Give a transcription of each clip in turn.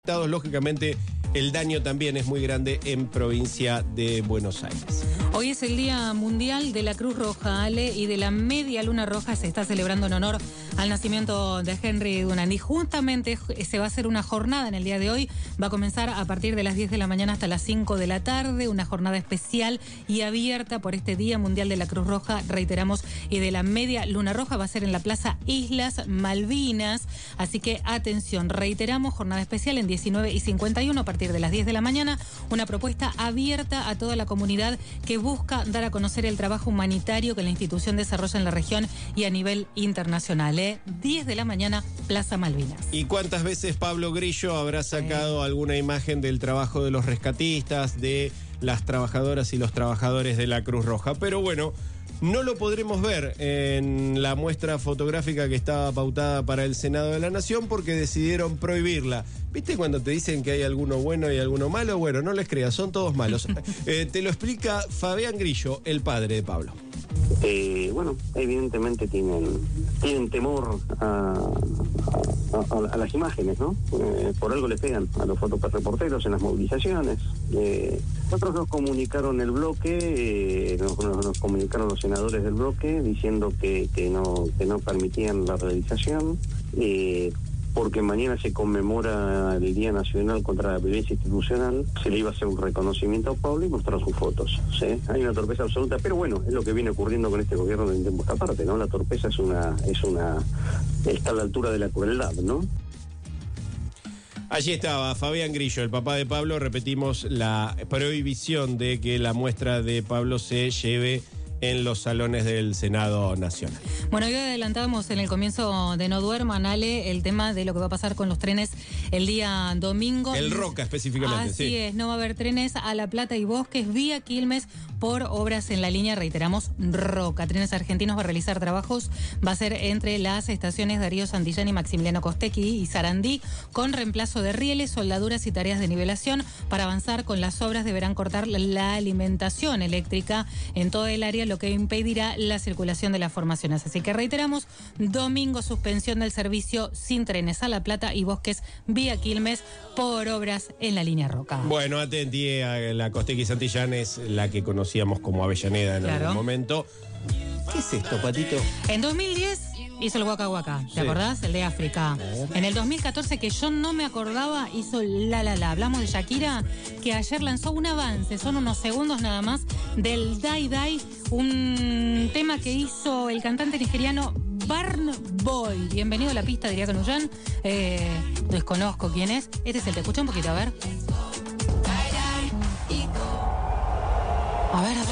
Lógicamente, el daño también es muy grande en provincia de Buenos Aires. Hoy es el Día Mundial de la Cruz Roja, Ale, y de la Media Luna Roja. Se está celebrando en honor al nacimiento de Henry Dunant. Y justamente se va a hacer una jornada en el día de hoy. Va a comenzar a partir de las 10 de la mañana hasta las 5 de la tarde. Una jornada especial y abierta por este Día Mundial de la Cruz Roja, reiteramos, y de la Media Luna Roja. Va a ser en la Plaza Islas Malvinas. Así que atención, reiteramos, jornada especial en 19:51 a partir de las 10 de la mañana. Una propuesta abierta a toda la comunidad que busca dar a conocer el trabajo humanitario que la institución desarrolla en la región y a nivel internacional. 10 de la mañana, Plaza Malvinas. ¿Y cuántas veces Pablo Grillo habrá sacado alguna imagen del trabajo de los rescatistas, de las trabajadoras y los trabajadores de la Cruz Roja? Pero bueno, no lo podremos ver en la muestra fotográfica que estaba pautada para el Senado de la Nación porque decidieron prohibirla. ¿Viste cuando te dicen que hay alguno bueno y alguno malo? Bueno, no les creas, son todos malos. Te lo explica Fabián Grillo, el padre de Pablo. Bueno, evidentemente tienen temor a las imágenes, ¿no? Por algo le pegan a los fotoreporteros en las movilizaciones. Nosotros nos comunicaron el bloque, nos comunicaron los senadores del bloque diciendo que no permitían la realización, porque mañana se conmemora el Día Nacional contra la Violencia Institucional. Se le iba a hacer un reconocimiento a Pablo y mostrar sus fotos, ¿sí? Hay una torpeza absoluta, pero bueno, es lo que viene ocurriendo con este gobierno de tiempo a esta parte, ¿no? La torpeza está a la altura de la crueldad, ¿no? Allí estaba Fabián Grillo, el papá de Pablo. Repetimos la prohibición de que la muestra de Pablo se lleve en los salones del Senado Nacional. Bueno, hoy adelantábamos en el comienzo de No Duerman, Ale, el tema de lo que va a pasar con los trenes el día domingo. El Roca específicamente, Así sí. es, no va a haber trenes a La Plata y Bosques vía Quilmes por obras en la línea, reiteramos, Roca. Trenes Argentinos va a realizar trabajos, va a ser entre las estaciones Darío Santillán, Maximiliano Costecchi y Sarandí, con reemplazo de rieles, soldaduras y tareas de nivelación. Para avanzar con las obras deberán cortar la alimentación eléctrica en toda el área, lo que impedirá la circulación de las formaciones. Así que reiteramos, domingo suspensión del servicio sin trenes a La Plata y Bosques vía Quilmes por obras en la línea Roca. Bueno, atendí a la Costecchi Santillán, es la que conocíamos como Avellaneda en algún momento. ¿Qué es esto, Patito? En 2010 hizo el Waka Waka, ¿te acordás? El de África. En el 2014, que yo no me acordaba, hizo La La La. Hablamos de Shakira, que ayer lanzó un avance, son unos segundos nada más, del Dai Dai, un tema que hizo el cantante nigeriano Burna Boy. Bienvenido a la pista, diría Canullán. Desconozco quién es. Este es el, te escucha un poquito, a ver. A ver.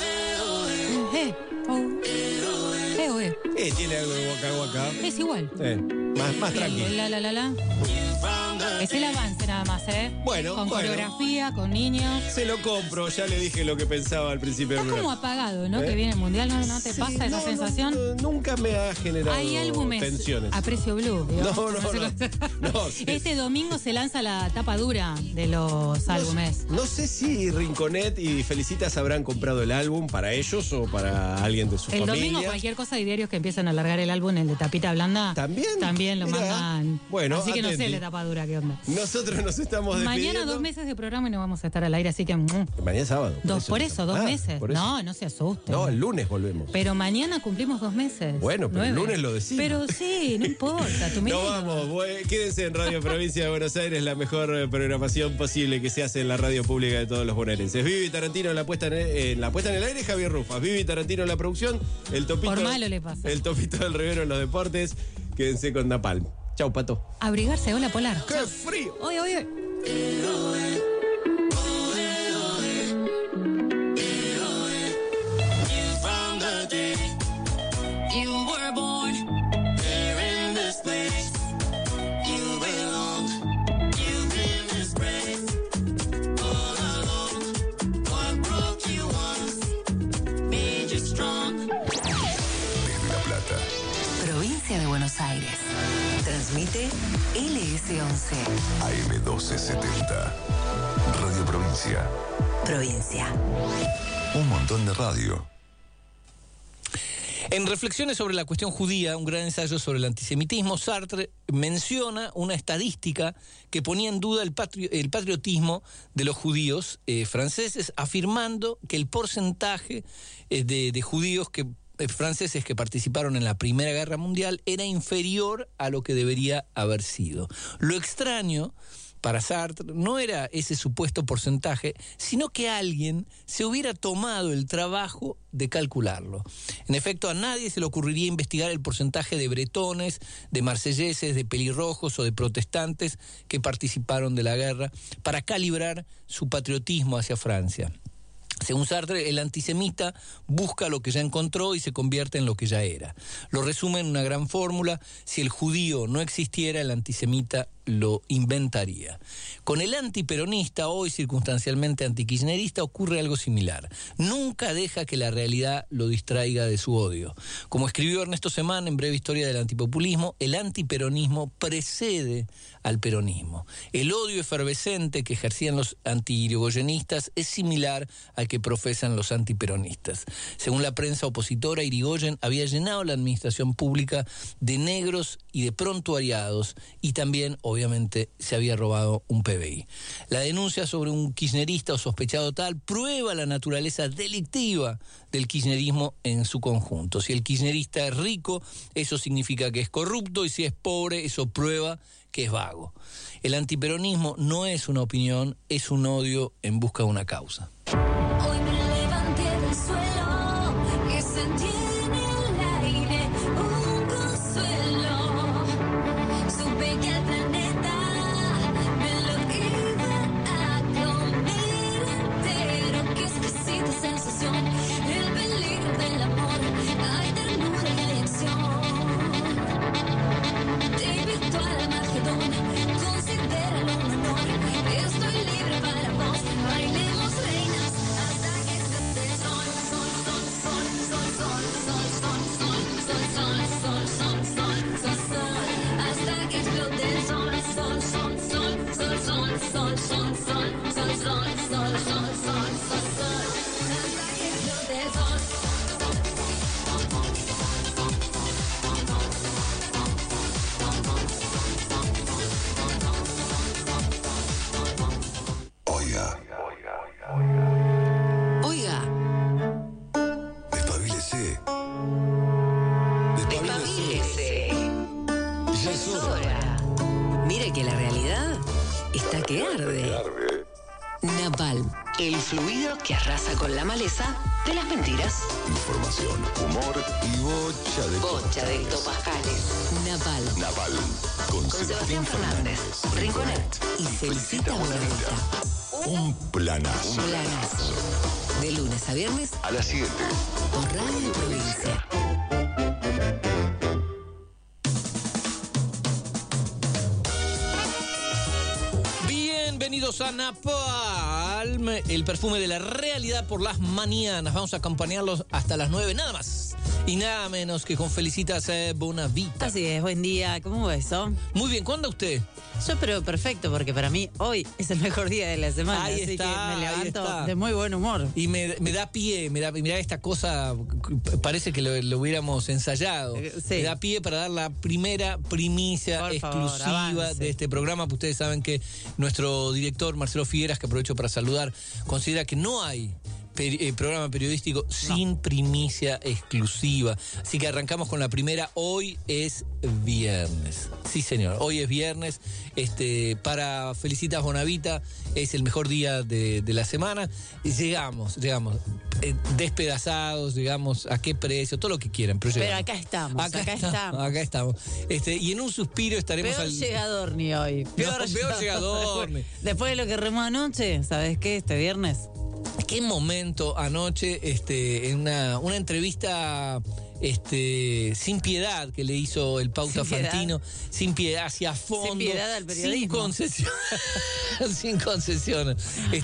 Tiene algo de Waka Waka. Es igual. Más tranquilo. La. Es el avance nada más, Bueno, con coreografía, con niños. Se lo compro, ya le dije lo que pensaba al principio. Está como apagado, ¿no? Que viene el mundial, ¿no te pasa esa sensación? Nunca me ha generado Hay álbumes tensiones. a precio blue. No, Este domingo se lanza la tapa dura de los álbumes. No sé si Rinconet y Felicitas habrán comprado el álbum para ellos o para alguien de su familia. El domingo cualquier cosa de diarios que empiezan a alargar el álbum, el de tapita blanda. También lo mandan. Bueno, así que no sé la tapa dura qué onda. Nosotros nos estamos despidiendo. Mañana 2 meses de programa y no vamos a estar al aire, así que... Mañana es sábado. Por eso, 2 meses. No se asusten. No, el lunes volvemos. Pero mañana cumplimos 2 meses. Bueno, pero 9. el lunes lo decimos. Pero sí, no importa. No vamos, quédense en Radio Provincia de Buenos Aires, la mejor programación posible que se hace en la radio pública de todos los bonaerenses. Vivi Tarantino en la puesta en el aire, Javier Rufas. Vivi Tarantino en la producción, el Topito. Por malo le pasa. El Topito del Rivero en los deportes. Quédense con Napalm. Chau, Pato. Abrigarse, hola Polar. ¡Qué frío! Oye. Provincia de Buenos Aires. Transmite LS11. AM1270. Radio Provincia. Provincia. Un montón de radio. En Reflexiones sobre la cuestión judía, un gran ensayo sobre el antisemitismo, Sartre menciona una estadística que ponía en duda el patriotismo de los judíos franceses, afirmando que el porcentaje de judíos franceses que participaron en la Primera Guerra Mundial era inferior a lo que debería haber sido. Lo extraño para Sartre no era ese supuesto porcentaje, sino que alguien se hubiera tomado el trabajo de calcularlo. En efecto, a nadie se le ocurriría investigar el porcentaje de bretones, de marselleses, de pelirrojos o de protestantes que participaron de la guerra para calibrar su patriotismo hacia Francia. Según Sartre, el antisemita busca lo que ya encontró y se convierte en lo que ya era. Lo resume en una gran fórmula: si el judío no existiera, el antisemita lo inventaría. Con el antiperonista, hoy circunstancialmente antikirchnerista, ocurre algo similar. Nunca deja que la realidad lo distraiga de su odio. Como escribió Ernesto Semán en Breve Historia del Antipopulismo, el antiperonismo precede al peronismo. El odio efervescente que ejercían los anti-irigoyenistas es similar al que profesan los antiperonistas. Según la prensa opositora, Irigoyen había llenado la administración pública de negros y de prontuariados, y también, obviamente, se había robado un PBI. La denuncia sobre un kirchnerista o sospechado tal prueba la naturaleza delictiva del kirchnerismo en su conjunto. Si el kirchnerista es rico, eso significa que es corrupto, y si es pobre, eso prueba que es vago. El antiperonismo no es una opinión, es un odio en busca de una causa. Hoy me levanté del suelo y sentí en el aire un consuelo. Supe que el planeta me lo iba a comer entero. Qué exquisita sensación, el peligro del amor. Hay ternura y hay acción. Te invito al Armagedón, considéralo un honor. Estoy libre para vos, bailemos reinas hasta que explote el sol. Sol, sol, sol, sol, sol, sol, sol, sol, sol, sol, sol, sol, sol, sol, hasta que explote el sol. Sol, sol, sol, sol, sol, sol, sol, sol, sol, sol, sol, sol, sol, sol, sol, hasta que explote el sol. Oiga, Despabilese. despabilese. Ya es hora. Mire que la realidad está que arde. Napalm, el fluido que arrasa con la maleza de las mentiras. Información, humor y bocha de hectopascales. Napalm. Napalm. Con Sebastián Fernández, Rinconet y Felicita Bonavita. Un planazo. Planazo. De lunes a viernes A las 7. por Radio Provincia. Bienvenidos a Napalm, el perfume de la realidad por las mañanas. Vamos a acompañarlos hasta las 9, nada más y nada menos que con Felicitas Bonavita. Así es, buen día, ¿cómo va eso? Muy bien, ¿cuándo usted? Yo, pero perfecto, porque para mí hoy es el mejor día de la semana, Ahí así está, que me ahí levanto está. de muy buen humor. Y me da pie, mirá esta cosa, parece que lo hubiéramos ensayado. Sí. Me da pie para dar la primera primicia Por favor, exclusiva avance. de este programa, porque ustedes saben que nuestro director Marcelo Figueras, que aprovecho para saludar, considera que no hay programa periodístico sin primicia exclusiva. Así que arrancamos con la primera. Hoy es viernes. Sí, señor. Hoy es viernes. Para Felicitas Bonavita es el mejor día de la semana. Y llegamos despedazados, llegamos a qué precio, todo lo que quieran. Pero acá estamos. Acá estamos. Y en un suspiro estaremos Peor llegador ni hoy. Peor llegador. Después de lo que remó anoche, ¿sabes qué? Este viernes. Qué momento anoche, en una entrevista sin piedad que le hizo el Pauta Fantino, sin piedad, hacia fondo, Sin piedad al periodismo. sin concesión.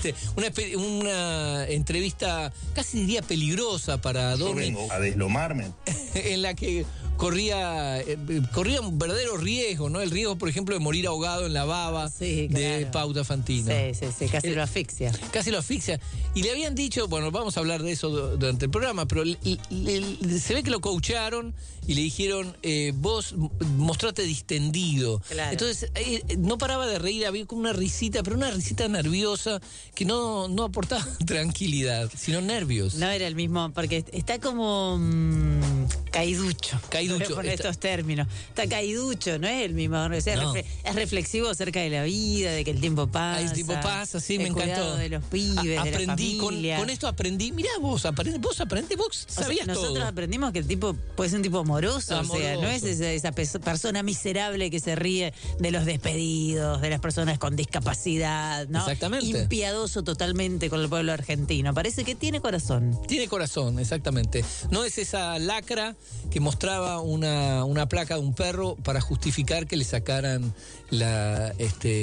Una entrevista casi diría peligrosa para Domi, Vengo a deslomarme. en la que corría un verdadero riesgo, ¿no? El riesgo, por ejemplo, de morir ahogado en la baba Sí, de claro. Pauta Fantino. Sí, casi lo asfixia. Casi lo asfixia. Y le habían dicho, bueno, vamos a hablar de eso durante el programa, pero se ve que lo coacharon y le dijeron, vos mostrate distendido. Claro. Entonces, no paraba de reír, había como una risita, pero una risita nerviosa que no aportaba tranquilidad, sino nervios. No era el mismo, porque está como caiducho. Caiducho, Por está- estos términos. Está caiducho, no es el mismo. O sea, No. es reflexivo acerca de la vida, de que el tiempo pasa. El tiempo pasa, sí, me el encantó. cuidado de los pibes, de la Aprendí, familia. con esto aprendí. Mirá, vos aprendés, vos O sea, sabías nosotros todo. aprendimos que el tipo puede ser un tipo amoroso, o sea, no es Amoroso. esa persona miserable que se ríe de los despedidos, de las personas con discapacidad, ¿no? Exactamente. Impiadoso totalmente con el pueblo argentino. Parece que tiene corazón. Tiene corazón, exactamente. No es esa lacra que mostraba una placa de un perro para justificar que le sacaran la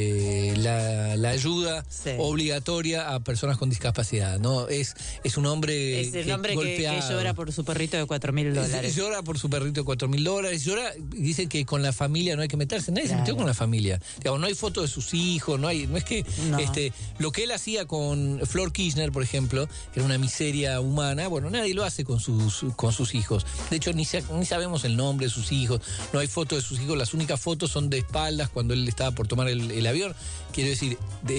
ayuda Sí. obligatoria a personas con discapacidad. No, es un hombre Es el hombre que golpeado. llora por su perrito de $4.000. Llora por su perrito de $4.000. Llora, dice que con la familia no hay que meterse. Nadie se Claro. metió con la familia. Digamos, no hay fotos de sus hijos, no es que No. lo que él hacía con Flor Kirchner, por ejemplo, que era una miseria humana, bueno, nadie lo hace con sus hijos. De hecho, ni sabemos el nombre de sus hijos, no hay fotos de sus hijos, las únicas fotos son de espaldas cuando él estaba por tomar el avión. Quiero decir,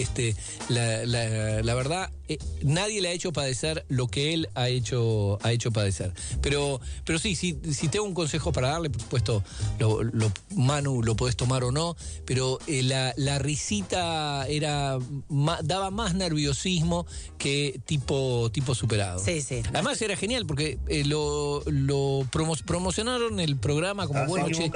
la verdad, nadie le ha hecho padecer lo que él ha hecho padecer. Pero sí, tengo un consejo para darle, por supuesto, Manu, lo podés tomar o no, pero la risita daba más nerviosismo que tipo superado. Sí. Además era genial porque lo promocionaron el programa como bueno, che,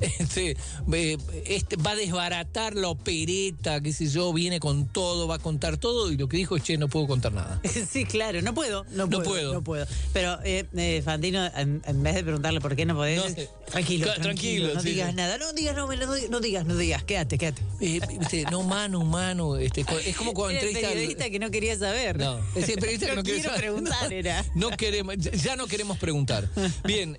va a desbaratar la opereta, qué sé yo, viene con todo, va a contar todo, y lo que dijo es, che, no puedo contar nada. Sí, claro, no puedo. Pero, Fantino, en vez de preguntarle por qué no podés, No sé. tranquilo, no sí, digas sí. nada, no digas, quédate. No, Manu, es como cuando Era el entrevista periodista que no quería saber. No, es el periodista que no quiere quiero saber. preguntar, era. No queremos, ya no queremos preguntar. Bien,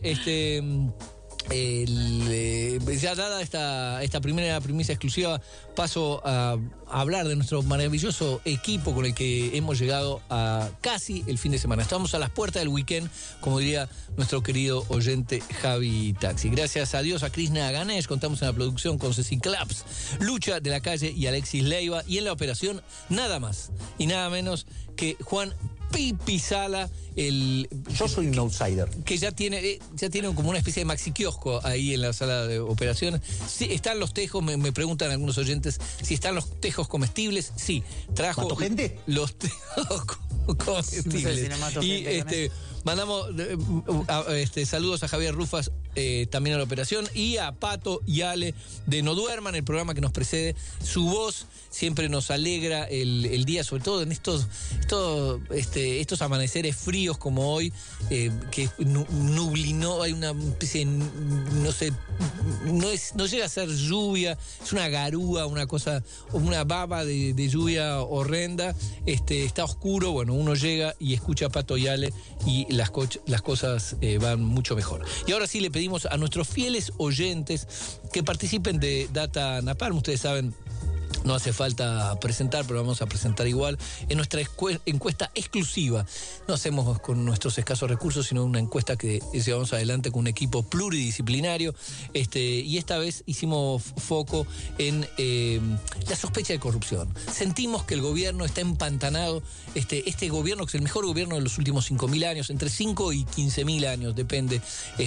ya dada esta primera primicia exclusiva, paso a hablar de nuestro maravilloso equipo con el que hemos llegado a casi el fin de semana. Estamos a las puertas del weekend, como diría nuestro querido oyente Javi Taxi. Gracias a Dios, a Krishna Ganesh, contamos en la producción con Ceci Claps, Lucha de la Calle y Alexis Leiva, y en la operación nada más y nada menos que Juan Pipi Sala, Yo soy un outsider. que ya tiene como una especie de maxi kiosco ahí en la sala de operaciones. Sí, están los tejos, me preguntan algunos oyentes si están los tejos comestibles. Sí, trajo ¿Mató gente? los tejos comestibles. No sé si no mató Y gente con mandamos saludos a Javier Rufas, también a la operación, y a Pato y Ale de No Duerman, el programa que nos precede. Su voz siempre nos alegra el día, sobre todo en estos estos amaneceres fríos como hoy, que nublinó, hay una especie de, no sé, no llega a ser lluvia, es una garúa, una cosa, una baba de lluvia horrenda. Está oscuro, bueno, uno llega y escucha a Pato y Ale y las cosas van mucho mejor. Y ahora sí le pedimos a nuestros fieles oyentes que participen de Data Napalm. Ustedes saben, no hace falta presentar, pero vamos a presentar igual. En nuestra encuesta exclusiva, no hacemos con nuestros escasos recursos, sino una encuesta que llevamos adelante con un equipo pluridisciplinario. Y esta vez hicimos foco en la sospecha de corrupción. Sentimos que el gobierno está empantanado. Este gobierno, que es el mejor gobierno de los últimos 5.000 años, entre 5 y 15.000 años, depende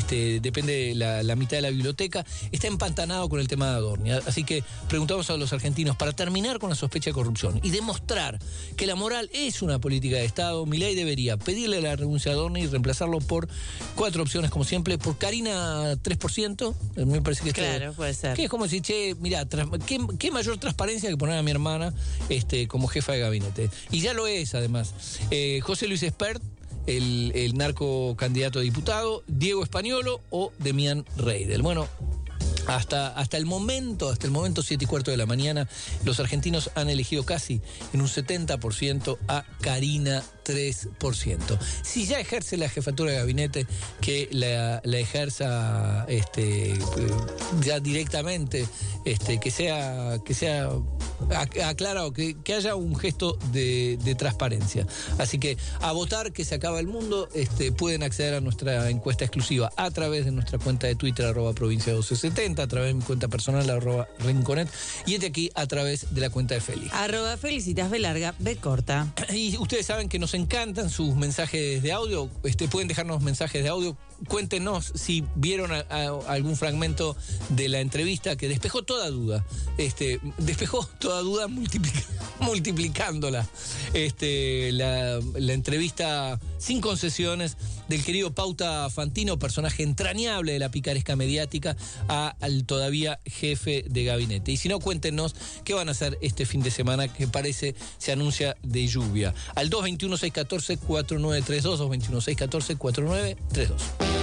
la mitad de la biblioteca, está empantanado con el tema de Adorni. Así que preguntamos a los argentinos, para terminar con la sospecha de corrupción y demostrar que la moral es una política de Estado, Milei debería pedirle la renuncia a Adorni y reemplazarlo por 4 opciones, como siempre, por Karina 3%, me parece que Claro, puede ser. que es como si, che, mirá, ¿qué mayor transparencia que poner a mi hermana como jefa de gabinete? Y ya lo es, además. José Luis Espert, el narco candidato a diputado, Diego Españolo o Demián Reidel. Bueno, hasta el momento 7:15 de la mañana, los argentinos han elegido casi en un 70% a Karina 3%. Si ya ejerce la jefatura de gabinete, que la ejerza ya directamente, que sea aclarado, que haya un gesto de transparencia. Así que a votar, que se acaba el mundo. Pueden acceder a nuestra encuesta exclusiva a través de nuestra cuenta de Twitter, @provincia1270, a través de mi cuenta personal, @rinconet, y desde aquí a través de la cuenta de Feli. @Felicitas B larga, B corta. Y ustedes saben que nos encantan sus mensajes de audio. Pueden dejarnos mensajes de audio. Cuéntenos si vieron algún fragmento de la entrevista que despejó toda duda. Despejó toda duda multiplicándola. La entrevista sin concesiones del querido Pauta Fantino, personaje entrañable de la picaresca mediática, al todavía jefe de gabinete. Y si no, cuéntenos qué van a hacer este fin de semana, que parece se anuncia de lluvia. Al 221-614-4932, 221-614-4932.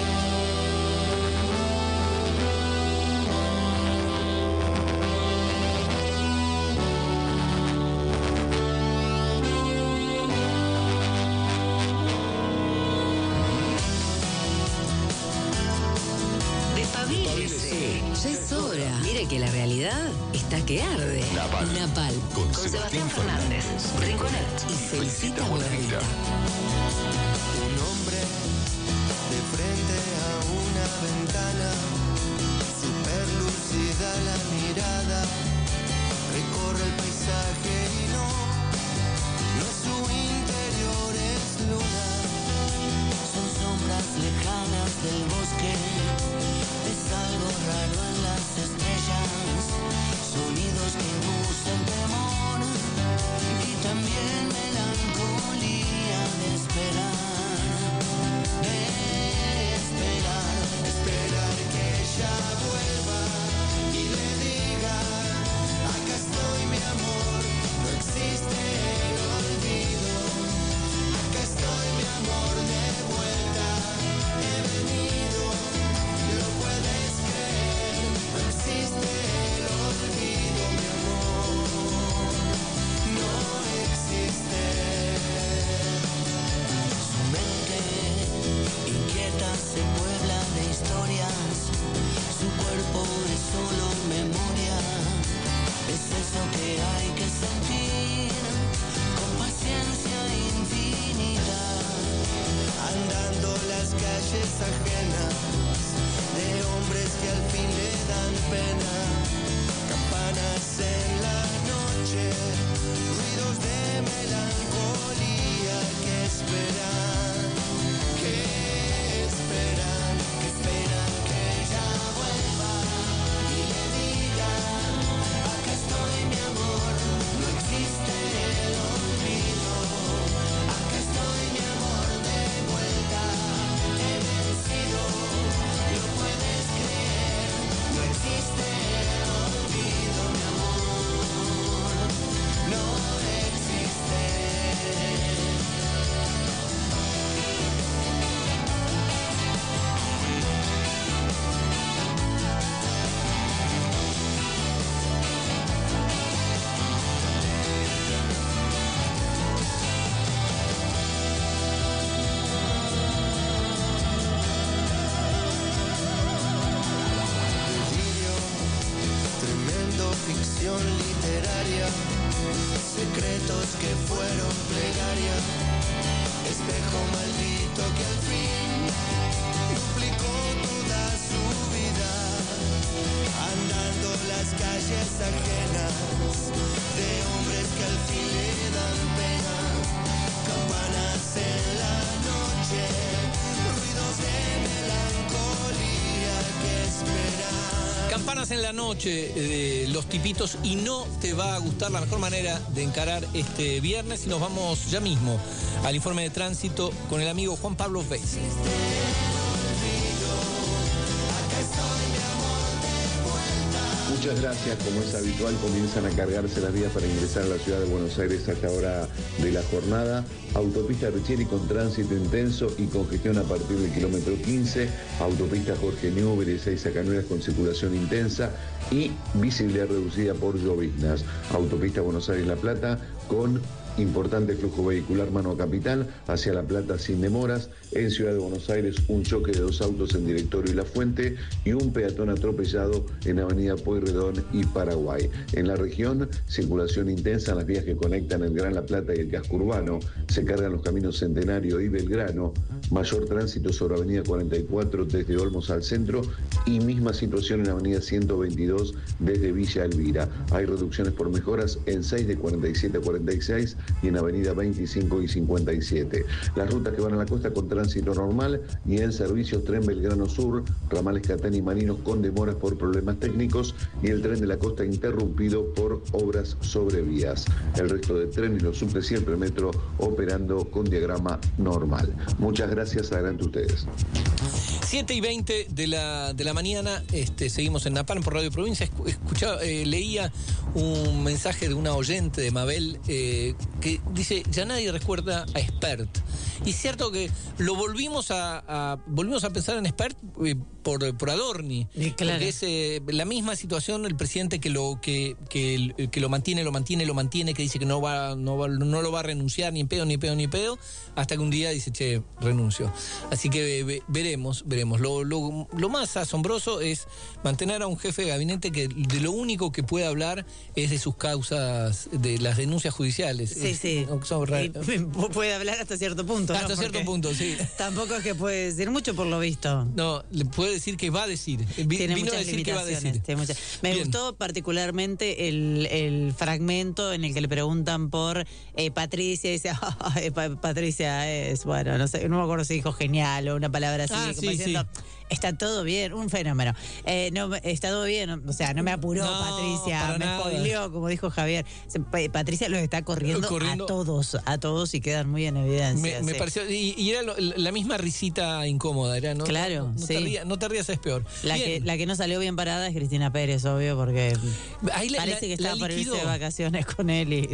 Ya es hora. Mire que la realidad está que arde. Napal. Con Sebastián Fernández, Rinconet y Felicita Buenavista. Un hombre de frente a una ventana, super lúcida la mirada, recorre el paisaje y no es su interior, es luna. Son sombras lejanas del bosque, es algo raro en las estrellas, sonidos que inducen temor y también melancolía de esperar que ella vuelva y le diga, acá estoy mi amor, no existe el olvido, acá estoy mi amor, de vuelta he venido, lo puedes creer, no existe el olvido, mi amor, no existe. Su mente inquieta se puebla de historias, su cuerpo es solo memoria, es eso que hay que sentir con paciencia infinita, andando las calles ajenas de hombres que al fin le dan pena, campanas en la noche, ruidos de melancolía que esperan que ella vuelva y le diga, acá estoy mi amor, no existe el olvido, acá estoy mi amor, de vuelta he vencido, lo puedes creer, no existe el olvido, mi amor, no existe. Delirio, tremendo, ficción literaria, secretos que fueron plegaria, espejo maldito que al fin duplicó toda su vida, andando las calles ajenas de hombres que al fin le dan pena, campanas en la noche, ruidos de melancolía que esperan. Campanas en la noche de Los Tipitos, y no te va a gustar la mejor manera de encarar este viernes. Y nos vamos ya mismo al informe de tránsito con el amigo Juan Pablo Veis. Muchas gracias, como es habitual, comienzan a cargarse las vías para ingresar a la ciudad de Buenos Aires a esta hora de la jornada. Autopista Riccieri con tránsito intenso y congestión a partir del kilómetro 15, autopista Jorge Newbery, 6 Cañuelas con circulación intensa, y visibilidad reducida por lloviznas. Autopista Buenos Aires-La Plata con importante flujo vehicular mano a Capital, hacia La Plata sin demoras. En Ciudad de Buenos Aires, un choque de 2 autos en Directorio y La Fuente y un peatón atropellado en Avenida Pueyrredón y Paraguay. En la región, circulación intensa en las vías que conectan el Gran La Plata y el casco urbano. Se cargan los caminos Centenario y Belgrano. Mayor tránsito sobre Avenida 44 desde Olmos al centro y misma situación en Avenida 122 desde Villa Elvira. Hay reducciones por mejoras en 6 de 47 a 46 y en Avenida 25 y 57. Las rutas que van a la costa con tránsito normal y en servicios Tren Belgrano Sur, ramales Catán y Marinos con demoras por problemas técnicos y el tren de la costa interrumpido por obras sobre vías. El resto de trenes, los subtes y el premetro operando con diagrama normal. Muchas gracias, adelante ustedes. 7:20 de la mañana, seguimos en Napalm por Radio Provincia. Leía un mensaje de una oyente de Mabel que dice, ya nadie recuerda a Espert. Y es cierto que lo volvimos a pensar en Espert por Adorni. Claro. Porque es la misma situación, el presidente que lo mantiene, que dice que no lo va a renunciar ni en pedo, hasta que un día dice, che, renuncio. Así que veremos. Lo más asombroso es mantener a un jefe de gabinete que de lo único que puede hablar es de sus causas, de las denuncias judiciales. Sí. Puede hablar hasta cierto punto. Hasta cierto punto, sí. Tampoco es que puede decir mucho por lo visto. No, le puede decir que va a decir. Tiene Vino a muchas decir que va a decir. Me gustó particularmente el fragmento en el que le preguntan por Patricia. Y dice, Patricia es, bueno, no sé, no me acuerdo si dijo genial o una palabra así, como diciendo, está todo bien, un fenómeno. No, está todo bien, o sea, no me apuró Patricia, me spoileó, como dijo Javier. Patricia los está corriendo a todos y quedan muy en evidencia. Me pareció, y era la misma risita incómoda, era, ¿no? Claro, no te rías, es peor. La que no salió bien parada es Cristina Pérez, obvio, porque parece que estaba por irse de vacaciones con él y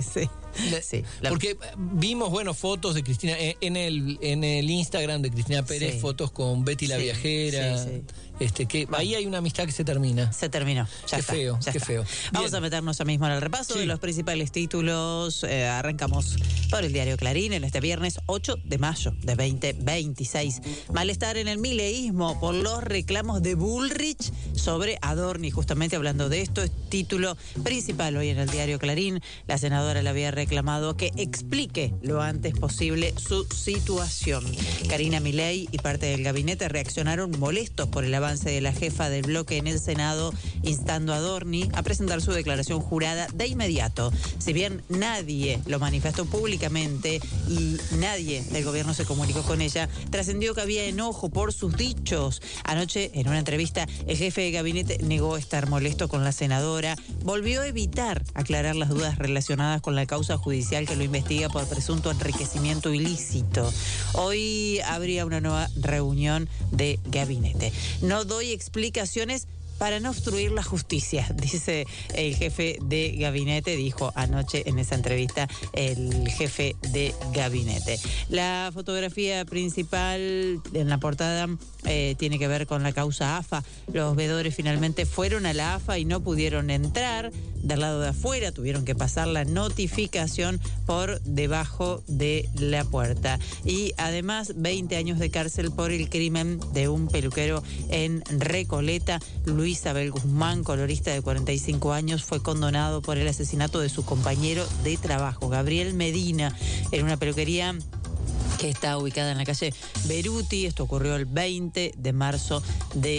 porque vimos, fotos de Cristina en el Instagram de Cristina Pérez, fotos con Betty la viajera. Que ahí hay una amistad que se termina. Se terminó. Qué feo. Vamos a meternos ya mismo en el repaso de los principales títulos. Arrancamos por el diario Clarín en este viernes 8 de mayo de 2026. Malestar en el mileísmo por los reclamos de Bullrich sobre Adorni. Justamente hablando de esto, es título principal hoy en el diario Clarín. La senadora le había reclamado que explique lo antes posible su situación. Karina Milei y parte del gabinete reaccionaron molestos por el avance de la jefa del bloque en el Senado, instando a Adorni a presentar su declaración jurada de inmediato. Si bien nadie lo manifestó públicamente y nadie del gobierno se comunicó con ella, trascendió que había enojo por sus dichos. Anoche, en una entrevista, el jefe de gabinete negó estar molesto con la senadora, volvió a evitar aclarar las dudas relacionadas con la causa judicial que lo investiga por presunto enriquecimiento ilícito. Hoy habría una nueva reunión de gabinete. No doy explicaciones para no obstruir la justicia, dice el jefe de gabinete, dijo anoche en esa entrevista el jefe de gabinete. La fotografía principal en la portada tiene que ver con la causa AFA. Los veedores finalmente fueron a la AFA y no pudieron entrar. Del lado de afuera tuvieron que pasar la notificación por debajo de la puerta. Y además 20 años de cárcel por el crimen de un peluquero en Recoleta. Luis Abel Guzmán, colorista de 45 años, fue condenado por el asesinato de su compañero de trabajo, Gabriel Medina, en una peluquería que está ubicada en la calle Beruti. Esto ocurrió el 20 de marzo de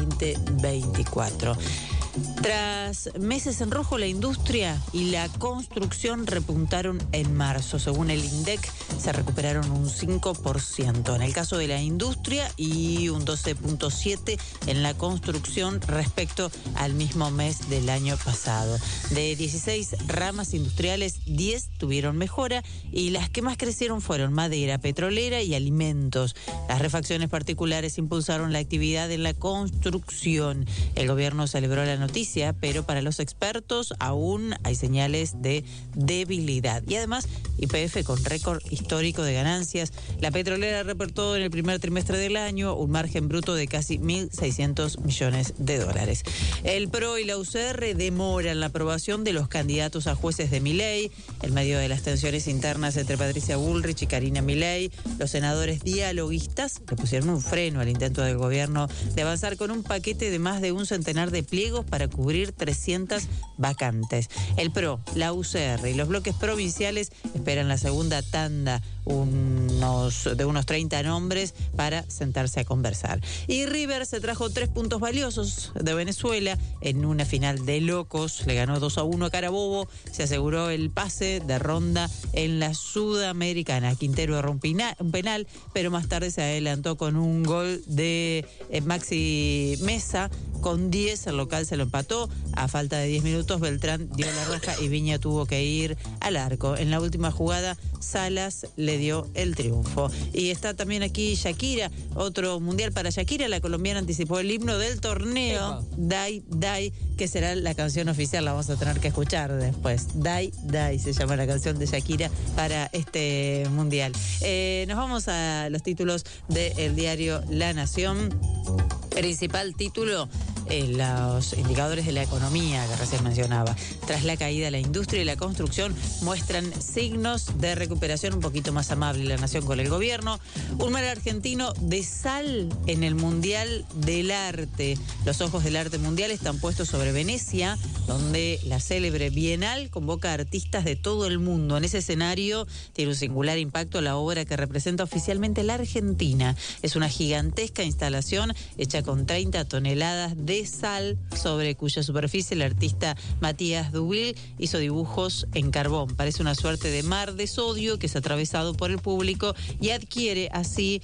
2024. Tras meses en rojo, la industria y la construcción repuntaron en marzo. Según el INDEC, se recuperaron un 5% en el caso de la industria y un 12.7% en la construcción respecto al mismo mes del año pasado. De 16 ramas industriales, 10 tuvieron mejora y las que más crecieron fueron madera, petrolera y alimentos. Las refacciones particulares impulsaron la actividad en la construcción. El gobierno celebró la noticia, pero para los expertos aún hay señales de debilidad. Y además YPF con récord histórico de ganancias. La petrolera reportó en el primer trimestre del año un margen bruto de casi 1.600 millones de dólares. El PRO y la UCR demoran la aprobación de los candidatos a jueces de Milei. En medio de las tensiones internas entre Patricia Bullrich y Karina Milei, los senadores dialoguistas le pusieron un freno al intento del gobierno de avanzar con un paquete de más de un centenar de pliegos para cubrir 300 vacantes. El PRO, la UCR y los bloques provinciales esperan la segunda tanda de unos 30 nombres para sentarse a conversar. Y River se trajo 3 puntos valiosos de Venezuela en una final de locos. Le ganó 2-1 a Carabobo, se aseguró el pase de ronda en la Sudamericana. Quintero erró un penal, pero más tarde se adelantó con un gol de Maxi Mesa. Con 10 el local se lo empató. A falta de 10 minutos Beltrán dio la roja y Viña tuvo que ir al arco. En la última jugada Salas le dio el triunfo. Y está también aquí Shakira, otro mundial para Shakira. La colombiana anticipó el himno del torneo, Dai Dai, que será la canción oficial. La vamos a tener que escuchar después. Dai Dai se llama la canción de Shakira para este mundial. Nos vamos a los títulos del diario La Nación. Principal título, los indicadores de la economía que recién mencionaba. Tras la caída de la industria y la construcción muestran signos de recuperación un poquito más amable la nación con el gobierno. Un mar argentino de sal en el Mundial del Arte. Los ojos del arte mundial están puestos sobre Venecia, donde la célebre Bienal convoca a artistas de todo el mundo. En ese escenario tiene un singular impacto la obra que representa oficialmente la Argentina. Es una gigantesca instalación hecha con 30 toneladas de sal, sobre cuya superficie el artista Matías Dubil hizo dibujos en carbón. Parece una suerte de mar de sodio que es atravesado por el público y adquiere así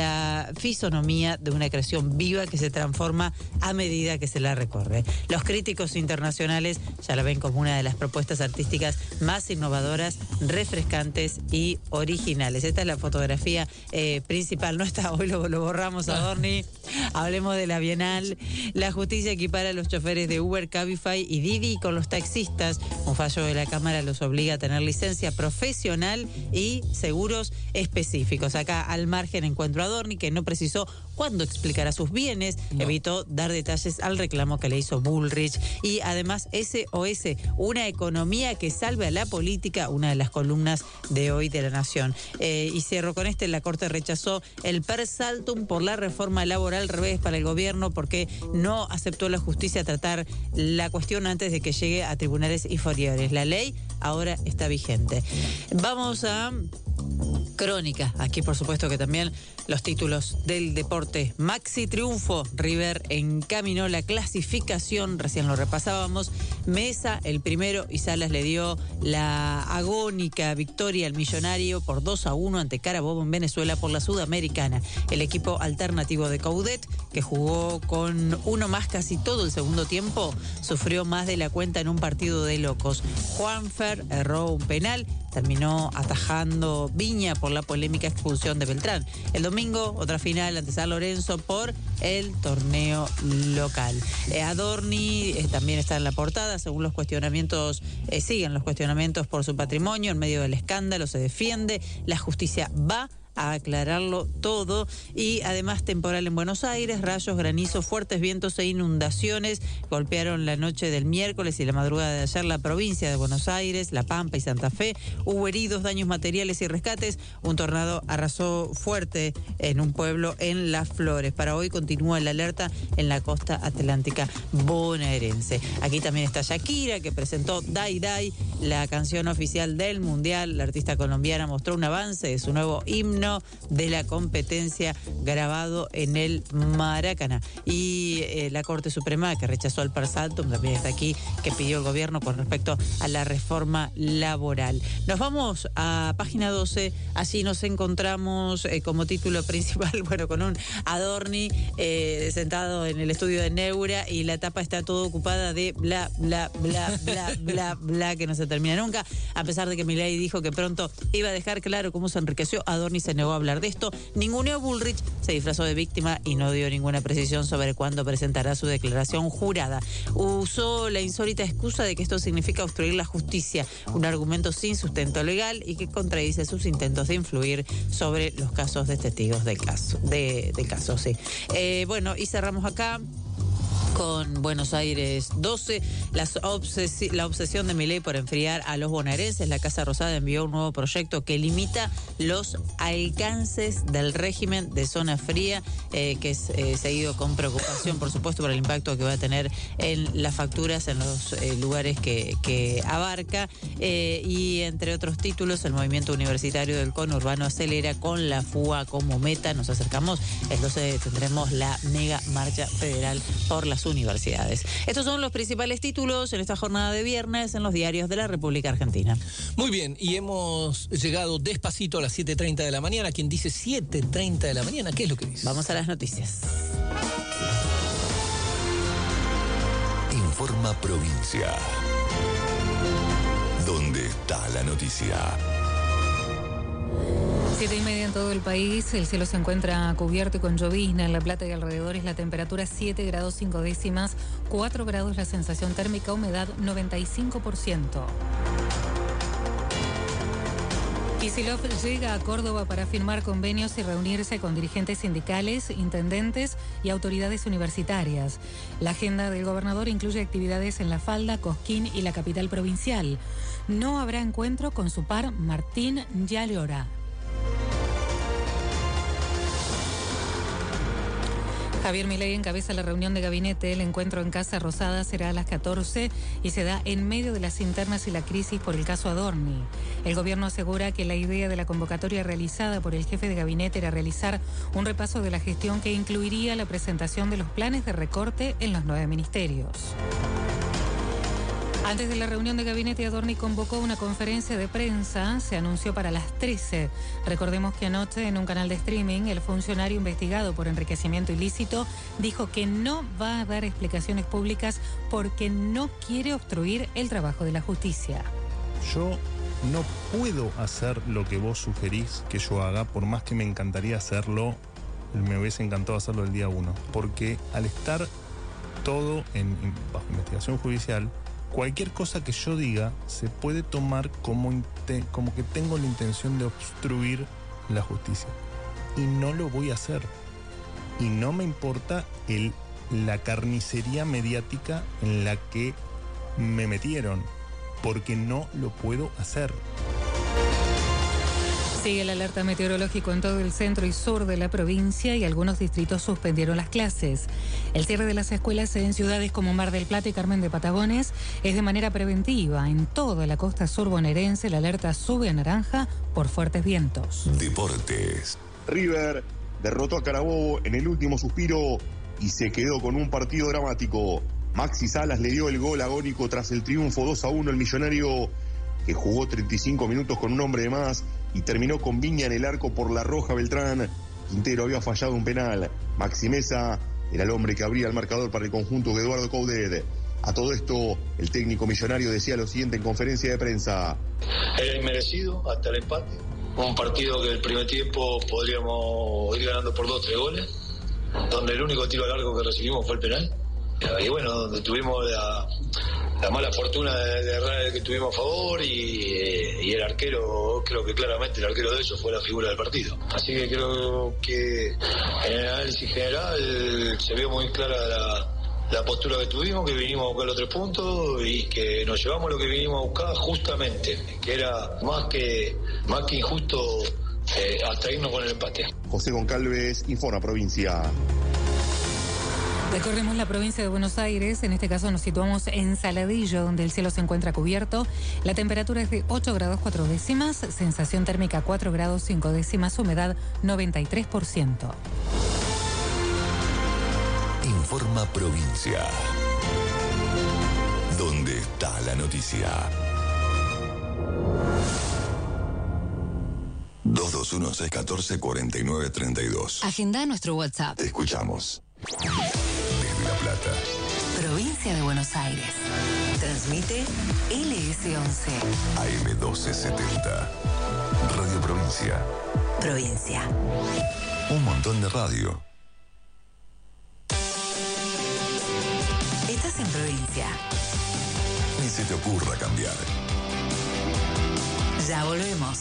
la fisonomía de una creación viva que se transforma a medida que se la recorre. Los críticos internacionales ya la ven como una de las propuestas artísticas más innovadoras, refrescantes y originales. Esta es la fotografía principal. No está, hoy lo borramos a Adorni. Hablemos de la Bienal. La justicia equipara a los choferes de Uber, Cabify y Didi con los taxistas. Un fallo de la Cámara los obliga a tener licencia profesional y seguros específicos. Acá al margen encuentro a Adorni, que no precisó cuándo explicará sus bienes, evitó dar detalles al reclamo que le hizo Bullrich. Y además SOS, una economía que salve a la política, una de las columnas de hoy de La Nación. Y cierro con la Corte rechazó el per saltum por la reforma laboral, revés para el gobierno, porque no aceptó la justicia tratar la cuestión antes de que llegue a tribunales inferiores. La ley ahora está vigente. Vamos a Crónica. Aquí por supuesto que también los títulos del deporte. Maxi triunfo. River encaminó la clasificación, recién lo repasábamos. Mesa el primero y Salas le dio la agónica victoria al Millonario por 2-1 ante Carabobo en Venezuela por la Sudamericana. El equipo alternativo de Coudet, que jugó con uno más casi todo el segundo tiempo, sufrió más de la cuenta en un partido de locos. Juanfer erró un penal, terminó atajando Viña por la polémica expulsión de Beltrán. El domingo, otra final ante San Lorenzo por el torneo local. Adorni también está en la portada, según los cuestionamientos, siguen los cuestionamientos por su patrimonio. En medio del escándalo se defiende, la justicia va a aclararlo todo. Y además temporal en Buenos Aires, rayos, granizo, fuertes vientos e inundaciones golpearon la noche del miércoles y la madrugada de ayer la provincia de Buenos Aires, La Pampa y Santa Fe. Hubo heridos, daños materiales y rescates. Un tornado arrasó fuerte en un pueblo en Las Flores. Para hoy continúa la alerta en la costa atlántica bonaerense. Aquí también está Shakira, que presentó Dai Dai, la canción oficial del Mundial. La artista colombiana mostró un avance de su nuevo himno de la competencia grabado en el Maracaná. Y la Corte Suprema, que rechazó el per saltum, también está aquí, que pidió el gobierno con respecto a la reforma laboral. Nos vamos a página 12, allí nos encontramos como título principal, bueno, con un Adorni sentado en el estudio de Neura, y la tapa está toda ocupada de bla, bla, bla, bla, bla, bla, que no se termina nunca. A pesar de que Milei dijo que pronto iba a dejar claro cómo se enriqueció, Adorni se se negó a hablar de esto. Ninguneó a Bullrich, se disfrazó de víctima y no dio ninguna precisión sobre cuándo presentará su declaración jurada. Usó la insólita excusa de que esto significa obstruir la justicia, un argumento sin sustento legal y que contradice sus intentos de influir sobre los casos de testigos del caso, sí. Bueno, y cerramos acá con Buenos Aires 12, la obsesión de Milei por enfriar a los bonaerenses. La Casa Rosada envió un nuevo proyecto que limita los alcances del régimen de zona fría, que es seguido con preocupación, por supuesto, por el impacto que va a tener en las facturas en los lugares que abarca. Y entre otros títulos, el movimiento universitario del conurbano acelera con la fuga como meta. Nos acercamos, el 12 tendremos la mega marcha federal por las universidades. Estos son los principales títulos en esta jornada de viernes en los diarios de la República Argentina. Muy bien, y hemos llegado despacito a las 7:30 de la mañana. ¿Quién dice 7:30 de la mañana? ¿Qué es lo que dice? Vamos a las noticias. Informa Provincia. ¿Dónde está la noticia? 7:30 en todo el país, el cielo se encuentra cubierto y con llovizna. En La Plata y alrededores la temperatura 7 grados 5 décimas, 4 grados la sensación térmica, humedad 95%. Kicillof llega a Córdoba para firmar convenios y reunirse con dirigentes sindicales, intendentes y autoridades universitarias. La agenda del gobernador incluye actividades en La Falda, Cosquín y la capital provincial. No habrá encuentro con su par Martín Yalora. Javier Milei encabeza la reunión de gabinete. El encuentro en Casa Rosada será a las 14 y se da en medio de las internas y la crisis por el caso Adorni. El gobierno asegura que la idea de la convocatoria realizada por el jefe de gabinete era realizar un repaso de la gestión que incluiría la presentación de los planes de recorte en los 9 ministerios. Antes de la reunión de gabinete, Adorni convocó una conferencia de prensa. Se anunció para las 13. Recordemos que anoche en un canal de streaming, el funcionario investigado por enriquecimiento ilícito dijo que no va a dar explicaciones públicas porque no quiere obstruir el trabajo de la justicia. Yo no puedo hacer lo que vos sugerís que yo haga, por más que me encantaría hacerlo, me hubiese encantado hacerlo el día 1, porque al estar todo bajo investigación judicial, cualquier cosa que yo diga se puede tomar como que tengo la intención de obstruir la justicia. Y no lo voy a hacer. Y no me importa la carnicería mediática en la que me metieron, porque no lo puedo hacer. Sigue el alerta meteorológico en todo el centro y sur de la provincia y algunos distritos suspendieron las clases. El cierre de las escuelas en ciudades como Mar del Plata y Carmen de Patagones es de manera preventiva. En toda la costa sur bonaerense la alerta sube a naranja por fuertes vientos. Deportes. River derrotó a Carabobo en el último suspiro y se quedó con un partido dramático. Maxi Salas le dio el gol agónico tras el triunfo 2-1 el millonario, que jugó 35 minutos con un hombre de más y terminó con Viña en el arco por la roja Beltrán. Quintero había fallado un penal. Maxi Mesa era el hombre que abría el marcador para el conjunto de Eduardo Coudet. A todo esto, el técnico millonario decía lo siguiente en conferencia de prensa. Era inmerecido hasta el empate. Un partido que el primer tiempo podríamos ir ganando por 2-3 goles, donde el único tiro al arco que recibimos fue el penal. Y bueno, donde tuvimos la mala fortuna de errar el que tuvimos a favor y el arquero, creo que claramente el arquero de ellos fue la figura del partido. Así que creo que en el análisis general se vio muy clara la postura que tuvimos, que vinimos a buscar los 3 puntos y que nos llevamos lo que vinimos a buscar justamente, que era más que injusto hasta irnos con el empate. José Goncalves, Informa Provincia. Recorremos la provincia de Buenos Aires, en este caso nos situamos en Saladillo, donde el cielo se encuentra cubierto. La temperatura es de 8 grados 4 décimas, sensación térmica 4 grados 5 décimas, humedad 93%. Informa Provincia. ¿Dónde está la noticia? 221-614-4932. Agenda nuestro WhatsApp. Te escuchamos. Desde La Plata. Provincia de Buenos Aires. Transmite LS11. AM1270. Radio Provincia. Provincia. Un montón de radio. Estás en Provincia. Ni se te ocurra cambiar. Ya volvemos.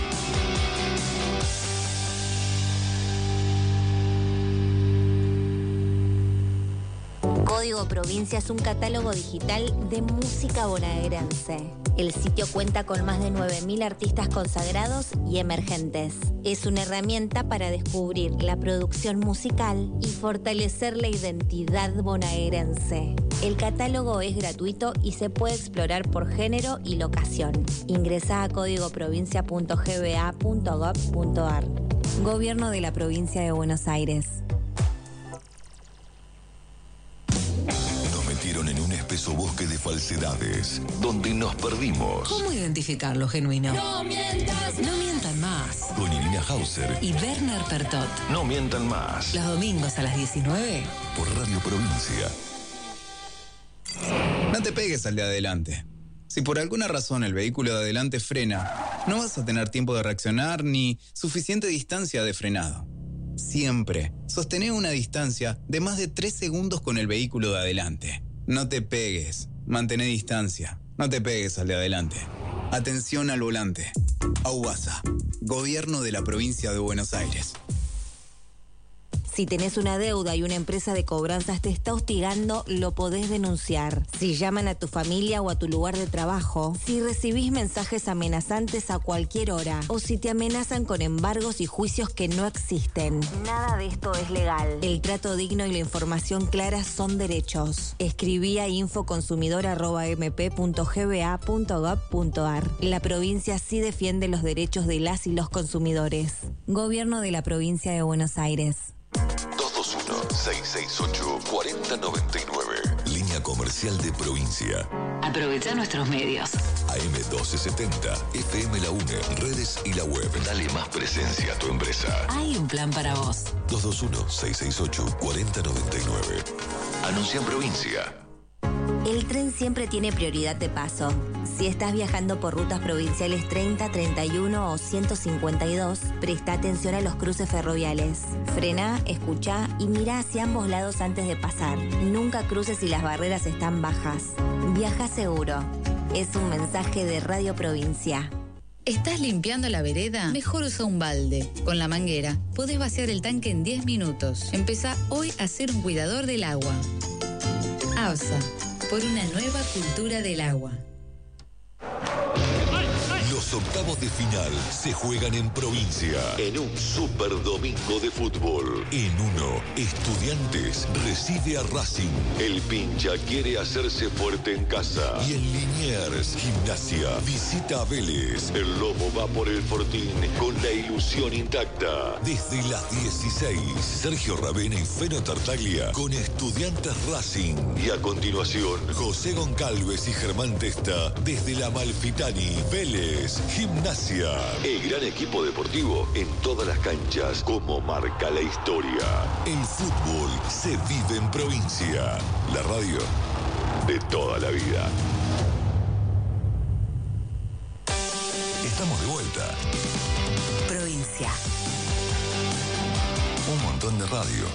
Código Provincia es un catálogo digital de música bonaerense. El sitio cuenta con más de 9.000 artistas consagrados y emergentes. Es una herramienta para descubrir la producción musical y fortalecer la identidad bonaerense. El catálogo es gratuito y se puede explorar por género y locación. Ingresá a códigoprovincia.gba.gov.ar. Gobierno de la Provincia de Buenos Aires. En un espeso bosque de falsedades, donde nos perdimos. ¿Cómo identificar lo genuino? No mientas. No mientan más. Con Irina Hauser Y Werner Pertot. No mientan más. Los domingos a las 19. Por Radio Provincia. No te pegues al de adelante. Si por alguna razón el vehículo de adelante frena, no vas a tener tiempo de reaccionar ni suficiente distancia de frenado. Siempre sostené una distancia de más de 3 segundos con el vehículo de adelante. No te pegues, mantén distancia, no te pegues al de adelante. Atención al volante. AUBASA, Gobierno de la Provincia de Buenos Aires. Si tenés una deuda y una empresa de cobranzas te está hostigando, lo podés denunciar. Si llaman a tu familia o a tu lugar de trabajo, si recibís mensajes amenazantes a cualquier hora o si te amenazan con embargos y juicios que no existen. Nada de esto es legal. El trato digno y la información clara son derechos. Escribí a infoconsumidor@mp.gba.gov.ar. La provincia sí defiende los derechos de las y los consumidores. Gobierno de la Provincia de Buenos Aires. 221-668-4099. Línea comercial de Provincia. Aprovecha nuestros medios. AM 1270, FM La UNE, redes y la web. Dale más presencia a tu empresa. Hay un plan para vos. 221-668-4099. Anuncia en Provincia. El tren siempre tiene prioridad de paso. Si estás viajando por rutas provinciales 30, 31 o 152, presta atención a los cruces ferroviales. Frena, escucha y mira hacia ambos lados antes de pasar. Nunca cruces si las barreras están bajas. Viaja seguro. Es un mensaje de Radio Provincia. ¿Estás limpiando la vereda? Mejor usa un balde. Con la manguera podés vaciar el tanque en 10 minutos. Empezá hoy a ser un cuidador del agua. ABSA, por una nueva cultura del agua. Los octavos de final se juegan en Provincia, en un super domingo de fútbol. En uno, Estudiantes recibe a Racing. El pincha quiere hacerse fuerte en casa. Y en Liniers, Gimnasia visita a Vélez. El Lobo va por el Fortín con la ilusión intacta. Desde las 16, Sergio Ravena y Feno Tartaglia con Estudiantes Racing. Y a continuación, José Goncalves y Germán Testa desde la Malfitani, Vélez, Gimnasia. El gran equipo deportivo en todas las canchas, como marca la historia. El fútbol se vive en Provincia. La radio de toda la vida. Estamos de vuelta. Provincia. Un montón de radio.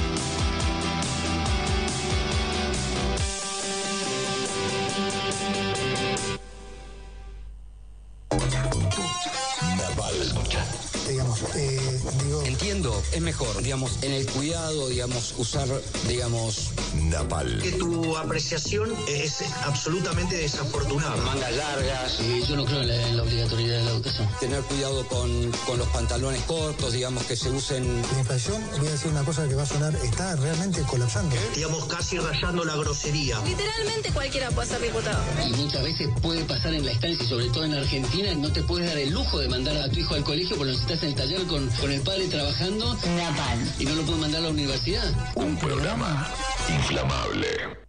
Naval. Digamos, entiendo, es mejor, digamos, en el cuidado, digamos, usar, digamos... Napal. Que tu apreciación es absolutamente desafortunada. Mangas largas. Yo no creo en la obligatoriedad de la educación. Tener cuidado con los pantalones cortos, digamos, que se usen... La inflación, voy a decir una cosa que va a sonar, está realmente colapsando. Digamos, casi rayando la grosería. Literalmente cualquiera puede ser diputado. Y muchas veces puede pasar en la estancia, y sobre todo en Argentina, no te puedes dar el lujo de mandar a tu hijo al colegio porque estás en el taller con el padre trabajando. Napal. Y no lo puedes mandar a la universidad. Un programa inflamable.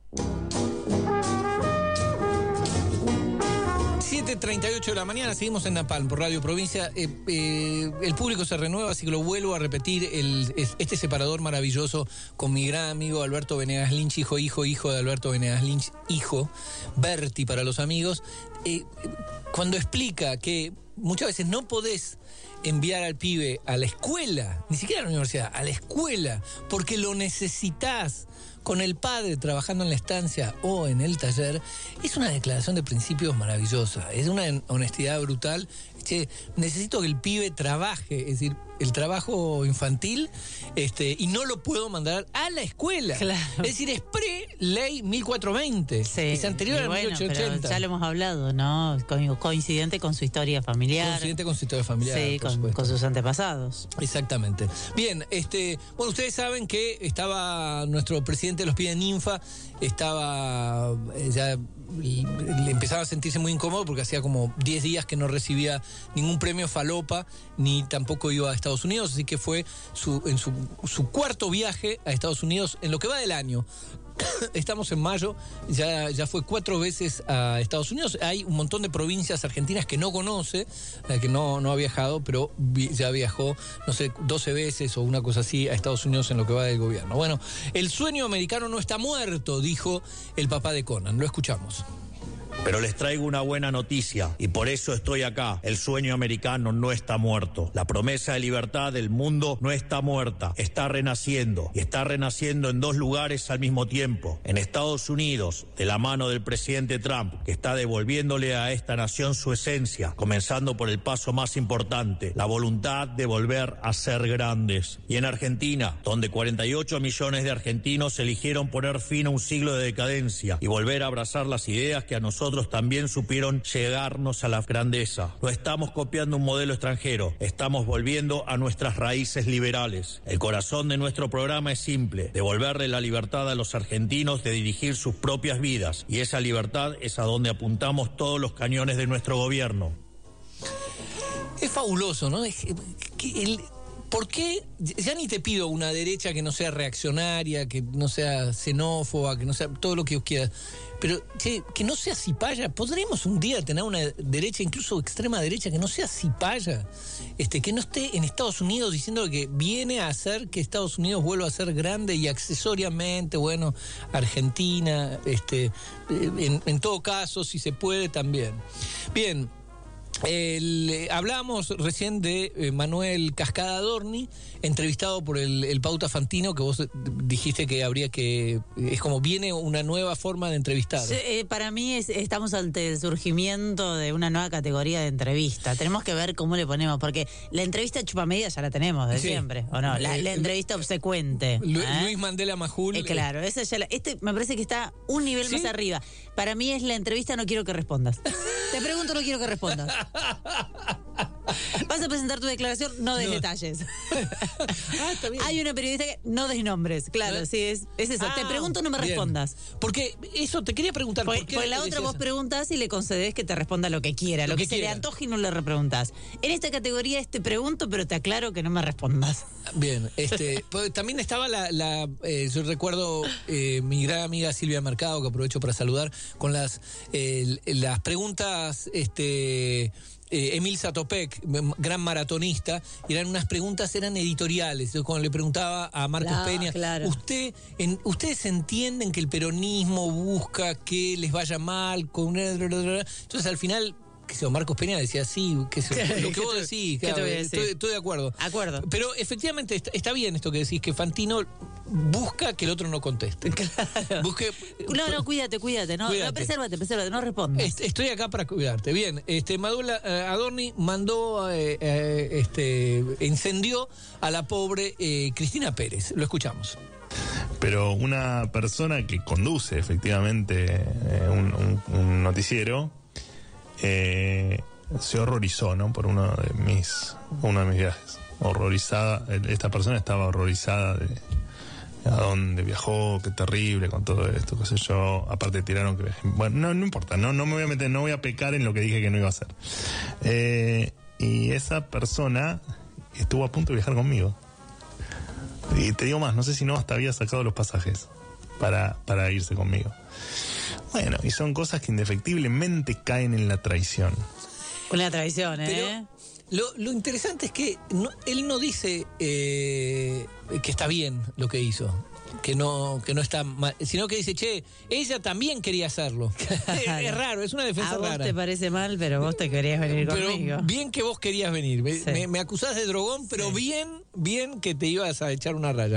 7:38 de la mañana, seguimos en Napalm por Radio Provincia. El público se renueva, así que lo vuelvo a repetir. Este separador maravilloso con mi gran amigo Alberto Venegas Lynch, hijo de Alberto Venegas Lynch, hijo, Berti para los amigos. Cuando explica que muchas veces no podés enviar al pibe a la escuela, ni siquiera a la universidad, a la escuela, porque lo necesitas con el padre trabajando en la estancia o en el taller, es una declaración de principios maravillosa, es una honestidad brutal. Che, necesito que el pibe trabaje, es decir, el trabajo infantil, y no lo puedo mandar a la escuela. Claro. Es decir, es pre-ley 1420. Es anterior al 1880. Pero ya lo hemos hablado, ¿no? Coincidente con su historia familiar. Coincidente con su historia familiar. Sí, con sus antepasados. Exactamente. Bien, bueno, ustedes saben que estaba nuestro presidente de los pibes Ninfa, estaba ya le empezaba a sentirse muy incómodo porque hacía como 10 días que no recibía ningún premio falopa ni tampoco iba a Estados Unidos, así que fue en su cuarto viaje a Estados Unidos en lo que va del año. Estamos en mayo, ya fue 4 veces a Estados Unidos. Hay un montón de provincias argentinas que no conoce, que no ha viajado, pero ya viajó, no sé, 12 veces o una cosa así a Estados Unidos en lo que va del gobierno. Bueno, el sueño americano no está muerto, dijo el papá de Conan. Lo escuchamos. Pero les traigo una buena noticia y por eso estoy acá. El sueño americano no está muerto. La promesa de libertad del mundo no está muerta. Está renaciendo. Y está renaciendo en 2 lugares al mismo tiempo. En Estados Unidos, de la mano del presidente Trump, que está devolviéndole a esta nación su esencia, comenzando por el paso más importante, la voluntad de volver a ser grandes. Y en Argentina, donde 48 millones de argentinos eligieron poner fin a un siglo de decadencia y volver a abrazar las ideas que a nosotros también supieron llegarnos a la grandeza. No estamos copiando un modelo extranjero, estamos volviendo a nuestras raíces liberales. El corazón de nuestro programa es simple: devolverle la libertad a los argentinos de dirigir sus propias vidas, y esa libertad es a donde apuntamos todos los cañones de nuestro gobierno. Es fabuloso, ¿no? ¿Por qué? Ya ni te pido una derecha que no sea reaccionaria, que no sea xenófoba, que no sea todo lo que quieras, pero que no sea cipaya. ¿Podremos un día tener una derecha, incluso extrema derecha, que no sea cipaya? Que no esté en Estados Unidos diciendo que viene a hacer que Estados Unidos vuelva a ser grande y accesoriamente, bueno, Argentina, en todo caso, si se puede también. Bien. Hablamos recién de Manuel Cascada Adorni, entrevistado por el Pauta Fantino, que vos dijiste que habría que... Es como viene una nueva forma de entrevistar. Sí, para mí estamos ante el surgimiento de una nueva categoría de entrevista. Tenemos que ver cómo le ponemos, porque la entrevista chupamedia ya la tenemos de siempre, ¿o no? La entrevista obsecuente. Luis Mandela Majul. Claro, esa ya me parece que está un nivel más arriba. Para mí es la entrevista no quiero que respondas. Te pregunto, no quiero que respondas. Vas a presentar tu declaración, no des detalles. Está bien. Hay una periodista que no des nombres. Claro, sí, es eso. Te pregunto, no me respondas. Porque eso te quería preguntar. ¿Por qué la otra vos preguntás y le concedes que te responda lo que quiera, lo que se le antoje y no le repreguntás. En esta categoría te pregunto, pero te aclaro que no me respondas. Bien, pues, también estaba yo recuerdo mi gran amiga Silvia Mercado, que aprovecho para saludar, con las preguntas Emil Satopek, gran maratonista, y eran unas preguntas, eran editoriales. Yo cuando le preguntaba a Marcos Peña, claro. ¿Ustedes entienden que el peronismo busca que les vaya mal? Entonces al final... Marcos Peña decía sí, lo que vos decís, claro, estoy de acuerdo. Pero efectivamente está bien esto que decís, que Fantino busca que el otro no conteste. Claro. No, cuídate, no, presérvate, no respondas. Estoy acá para cuidarte. Bien, Manuel Adorni mandó, incendió a la pobre Cristina Pérez. Lo escuchamos. Pero una persona que conduce efectivamente un noticiero se horrorizó, ¿no? Por uno de mis viajes. Horrorizada, esta persona estaba horrorizada de a dónde viajó, qué terrible con todo esto, qué sé yo. Aparte tiraron que... Bueno, no importa, no me voy a meter, no voy a pecar en lo que dije que no iba a hacer. Y esa persona estuvo a punto de viajar conmigo. Y te digo más, no sé si no hasta había sacado los pasajes para irse conmigo. Bueno, y son cosas que indefectiblemente caen en la traición. Con la traición, ¿eh? Lo interesante es que él no dice que está bien lo que hizo, que no está mal, sino que dice, che, ella también quería hacerlo. Es raro, es una defensa a vos rara. te parece mal, pero vos te querías venir conmigo. Pero bien que vos querías venir. Sí. Me acusás de drogón, pero bien que te ibas a echar una raya.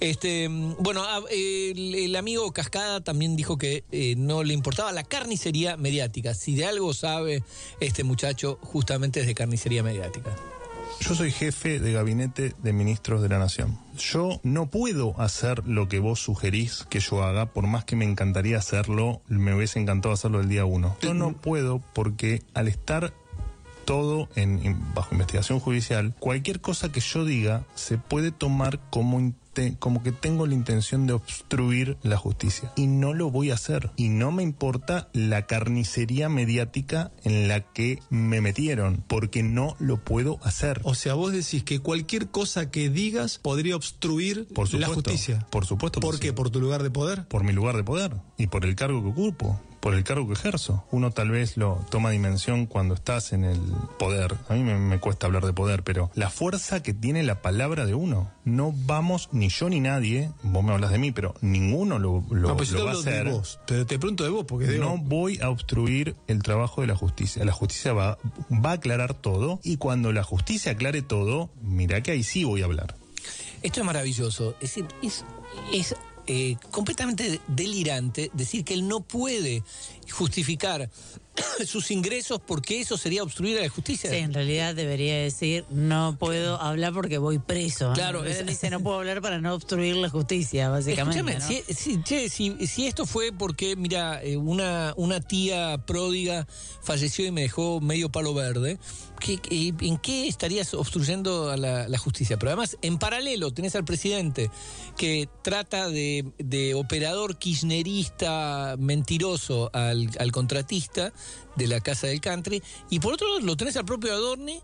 Bueno, el amigo Cascada también dijo que no le importaba la carnicería mediática. Si de algo sabe este muchacho, justamente es de carnicería mediática. Yo soy jefe de gabinete de ministros de la Nación. Yo no puedo hacer lo que vos sugerís que yo haga, por más que me encantaría hacerlo, me hubiese encantado hacerlo el día 1. Yo no puedo porque al estar todo bajo investigación judicial, cualquier cosa que yo diga se puede tomar como que tengo la intención de obstruir la justicia. Y no lo voy a hacer. Y no me importa la carnicería mediática en la que me metieron, porque no lo puedo hacer. O sea, vos decís que cualquier cosa que digas podría obstruir la justicia. Por supuesto. ¿Por qué? Sí. ¿Por tu lugar de poder? Por mi lugar de poder y por el cargo que ocupo. Por el cargo que ejerzo. Uno tal vez lo toma dimensión cuando estás en el poder. A mí me cuesta hablar de poder, pero la fuerza que tiene la palabra de uno. No vamos, ni yo ni nadie, vos me hablas de mí, pero ninguno lo pues va a hacer. De vos, pero te pregunto de vos, porque no voy a obstruir el trabajo de la justicia. La justicia va a aclarar todo, y cuando la justicia aclare todo, mirá que ahí sí voy a hablar. Esto es maravilloso. Es decir, es completamente delirante decir que él no puede justificar sus ingresos porque eso sería obstruir a la justicia. Sí, en realidad debería decir, no puedo hablar porque voy preso. Claro. Él dice, no puedo hablar para no obstruir la justicia, básicamente. Escúchame, ¿no? si esto fue porque, mira, una tía pródiga falleció y me dejó medio palo verde, ¿en qué estarías obstruyendo a la justicia? Pero además, en paralelo, tenés al presidente que trata de operador kirchnerista mentiroso al contratista de la Casa del Country, y por otro lado lo tenés al propio Adorni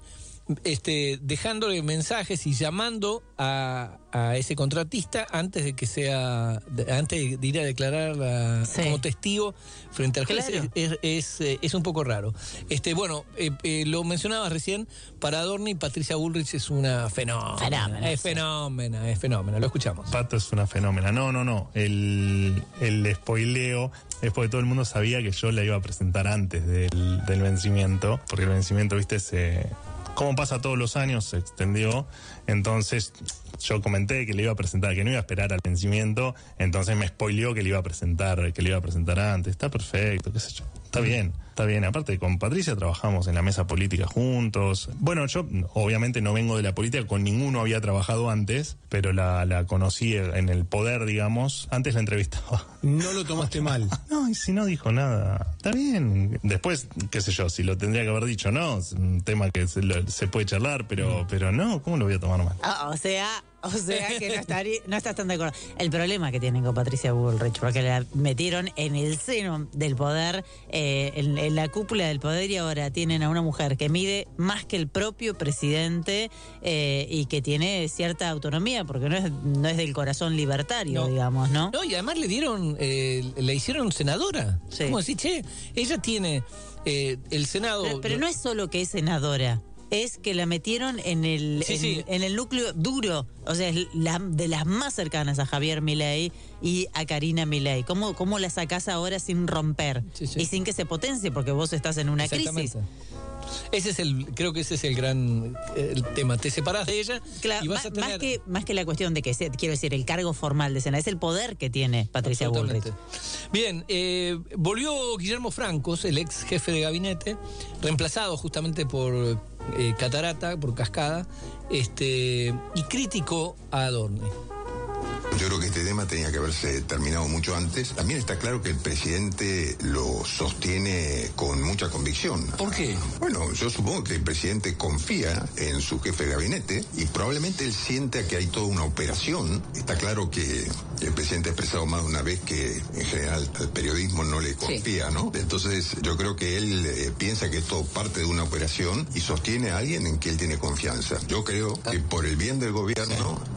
dejándole mensajes y llamando a ese contratista antes de ir a declarar como testigo frente al juez. Claro. Es un poco raro. Lo mencionabas recién, para Adorni, Patricia Bullrich es una fenómena. Es fenómena, lo escuchamos. Pato es una fenómena. No. El spoileo es porque todo el mundo sabía que yo la iba a presentar antes del vencimiento, porque el vencimiento, viste, como pasa todos los años, se extendió. Entonces yo comenté que le iba a presentar, que no iba a esperar al vencimiento, entonces me spoileó que le iba a presentar antes. Está perfecto, qué sé yo. Está bien. Aparte, con Patricia trabajamos en la mesa política juntos. Bueno, yo obviamente no vengo de la política, con ninguno había trabajado antes, pero la conocí en el poder, digamos. Antes la entrevistaba. No lo tomaste mal. No, y si no dijo nada, está bien. Después, qué sé yo, si lo tendría que haber dicho, no, es un tema que se puede charlar, pero no, ¿cómo lo voy a tomar mal? O sea que no estás tan de acuerdo. El problema que tienen con Patricia Bullrich, porque la metieron en el seno del poder, en la cúpula del poder, y ahora tienen a una mujer que mide más que el propio presidente y que tiene cierta autonomía, porque no es del corazón libertario, digamos, ¿no? No, y además le hicieron senadora. Sí. Como decir, ella tiene el Senado. Pero no es solo que es senadora. Es que la metieron en el núcleo duro, o sea, es de las más cercanas a Javier Milei y a Karina Milei. ¿Cómo la sacás ahora sin romper? Y sin que se potencie, porque vos estás en una crisis. Creo que ese es el gran tema. Te separás de ella, claro, y vas a tener... más que la cuestión de que quiero decir, el cargo formal de Senado, es el poder que tiene Patricia Bullrich. Bien, volvió Guillermo Francos, el ex jefe de gabinete, reemplazado justamente por Catarata, por Cascada, y criticó a Adorni. Yo creo que este tema tenía que haberse terminado mucho antes. También está claro que el presidente lo sostiene con mucha convicción. ¿Por qué? Bueno, yo supongo que el presidente confía en su jefe de gabinete y probablemente él sienta que hay toda una operación. Está claro que el presidente ha expresado más de una vez que en general al periodismo no le confía, ¿no? Entonces yo creo que él piensa que es todo parte de una operación y sostiene a alguien en que él tiene confianza. Yo creo que por el bien del gobierno y por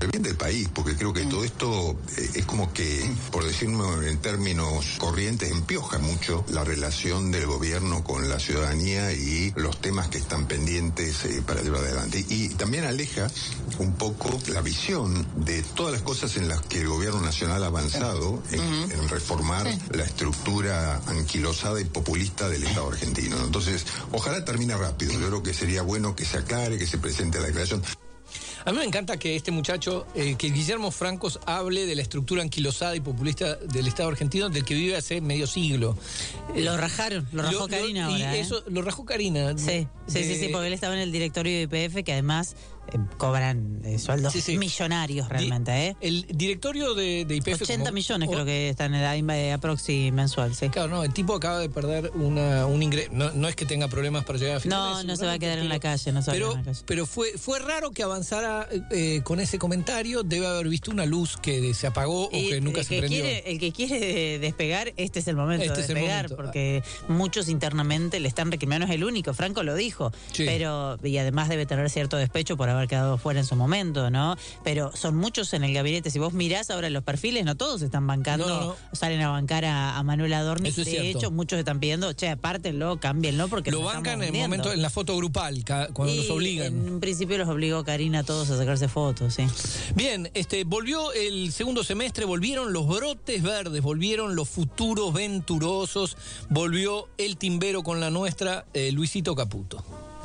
el bien del país, porque creo que todo esto es como que, por decirlo en términos corrientes, empioja mucho la relación del gobierno con la ciudadanía y los temas que están pendientes para llevar adelante. Y también aleja un poco la visión de todas las cosas en las que el gobierno nacional ha avanzado en reformar la estructura anquilosada y populista del Estado argentino, ¿no? Entonces, ojalá termine rápido. Yo creo que sería bueno que se aclare, que se presente la declaración. A mí me encanta que este muchacho, que Guillermo Francos hable de la estructura anquilosada y populista del Estado argentino, del que vive hace medio siglo. Lo rajaron, lo rajó Karina ahora. Y eso lo rajó Karina. Sí, porque él estaba en el directorio de YPF, que además cobran sueldos millonarios realmente. El directorio de YPF... 80 millones creo que está en el aproxi mensual, sí. Claro, no, el tipo acaba de perder un ingreso. No es que tenga problemas para llegar a fin de mes. No se va a quedar en la calle, Pero fue raro que avanzara con ese comentario. Debe haber visto una luz que se apagó o que nunca se prendió. El que quiere despegar, este es el momento de despegar, porque muchos internamente le están recriminando, no es el único, Franco lo dijo, pero y además debe tener cierto despecho por haber quedado fuera en su momento, ¿no? Pero son muchos en el gabinete. Si vos mirás ahora los perfiles, no todos están bancando, salen a bancar a Manuel Adorni. De hecho, muchos están pidiendo, apártenlo, cámbienlo, porque lo bancan en el momento, en la foto grupal, cuando los obligan. En principio los obligó Karina a todos a sacarse fotos, sí. Bien, volvió el segundo semestre, volvieron los brotes verdes, volvieron los futuros venturosos, volvió el timbero con la nuestra, Luisito Caputo.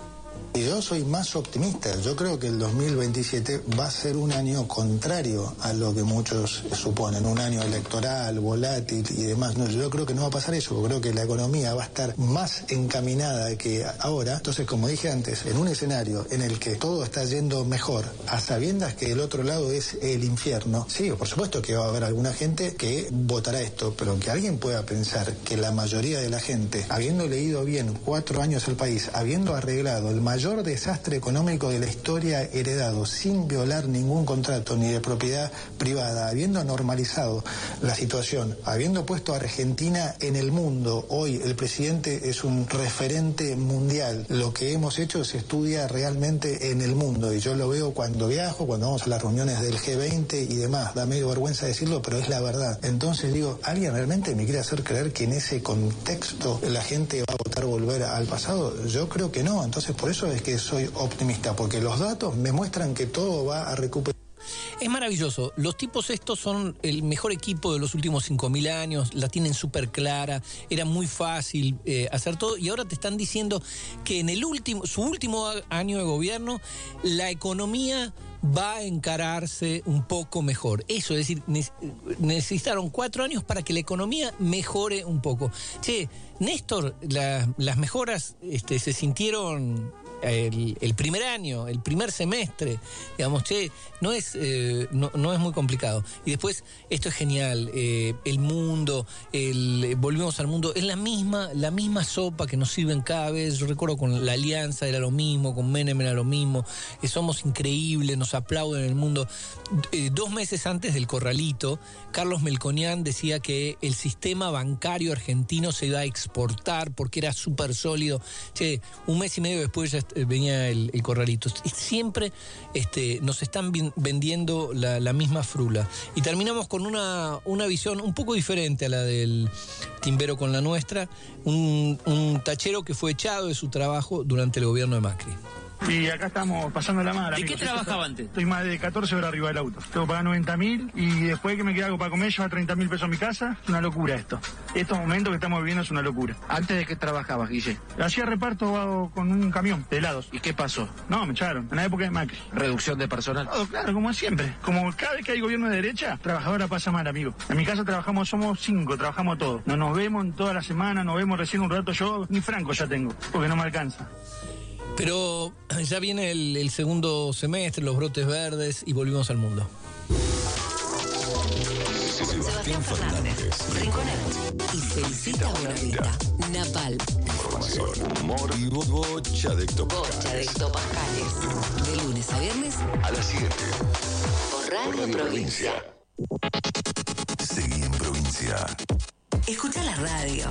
Y yo soy más optimista. Yo creo que el 2027 va a ser un año contrario a lo que muchos suponen, un año electoral, volátil y demás. No, yo creo que no va a pasar eso. Yo creo que la economía va a estar más encaminada que ahora. Entonces, como dije antes, en un escenario en el que todo está yendo mejor, a sabiendas que el otro lado es el infierno, sí, por supuesto que va a haber alguna gente que votará esto, pero que alguien pueda pensar que la mayoría de la gente, habiendo leído bien 4 años el país, habiendo arreglado el mayor desastre económico de la historia heredado sin violar ningún contrato ni de propiedad privada, habiendo normalizado la situación, habiendo puesto a Argentina en el mundo, hoy el presidente es un referente mundial. Lo que hemos hecho se estudia realmente en el mundo y yo lo veo cuando viajo, cuando vamos a las reuniones del G20 y demás. Da medio vergüenza decirlo, pero es la verdad. Entonces digo, ¿alguien realmente me quiere hacer creer que en ese contexto la gente va a votar volver al pasado? Yo creo que no. Entonces por eso es que soy optimista, porque los datos me muestran que todo va a recuperar. Es maravilloso. Los tipos estos son el mejor equipo de los últimos 5.000 años, la tienen súper clara, era muy fácil hacer todo, y ahora te están diciendo que en su último año de gobierno la economía va a encararse un poco mejor. Eso, es decir, necesitaron 4 años para que la economía mejore un poco. Néstor, las mejoras se sintieron el primer año, el primer semestre, digamos, no es muy complicado. Y después, esto es genial, el mundo, volvemos al mundo, es la misma sopa que nos sirven cada vez. Yo recuerdo con la Alianza era lo mismo, con Menem era lo mismo, somos increíbles, nos aplauden en el mundo. 2 meses antes del corralito, Carlos Melconian decía que el sistema bancario argentino se iba a exportar porque era súper sólido. 1 mes y medio después ya venía el corralito. Siempre nos están vendiendo la misma frula. Y terminamos con una visión un poco diferente a la del timbero con la nuestra. Un tachero que fue echado de su trabajo durante el gobierno de Macri. Y acá estamos pasando la mano. ¿De qué trabajaba antes? Estoy más de 14 horas arriba del auto. Tengo que pagar 90.000 y después que me queda algo para comer, lleva 30.000 pesos a mi casa. Es una locura esto. Estos momentos que estamos viviendo es una locura. ¿Antes de qué trabajabas, Guille? Hacía reparto con un camión de helados. ¿Y qué pasó? No, me echaron. En la época de Macri. ¿Reducción de personal? Todo, claro, como siempre. Como cada vez que hay gobierno de derecha, trabajadora pasa mal, amigo. En mi casa somos 5, trabajamos todos. No nos vemos en toda la semana, nos vemos recién un rato. Yo ni franco ya tengo, porque no me alcanza. Pero ya viene el segundo semestre, los brotes verdes y volvimos al mundo. Sebastián Fernández, Rinconero y Felicita Bonavita. Napal. Información, humor y bocha de Pascales. De lunes a viernes a las 7. por Radio Provincia. Seguí en Provincia. Escucha la radio.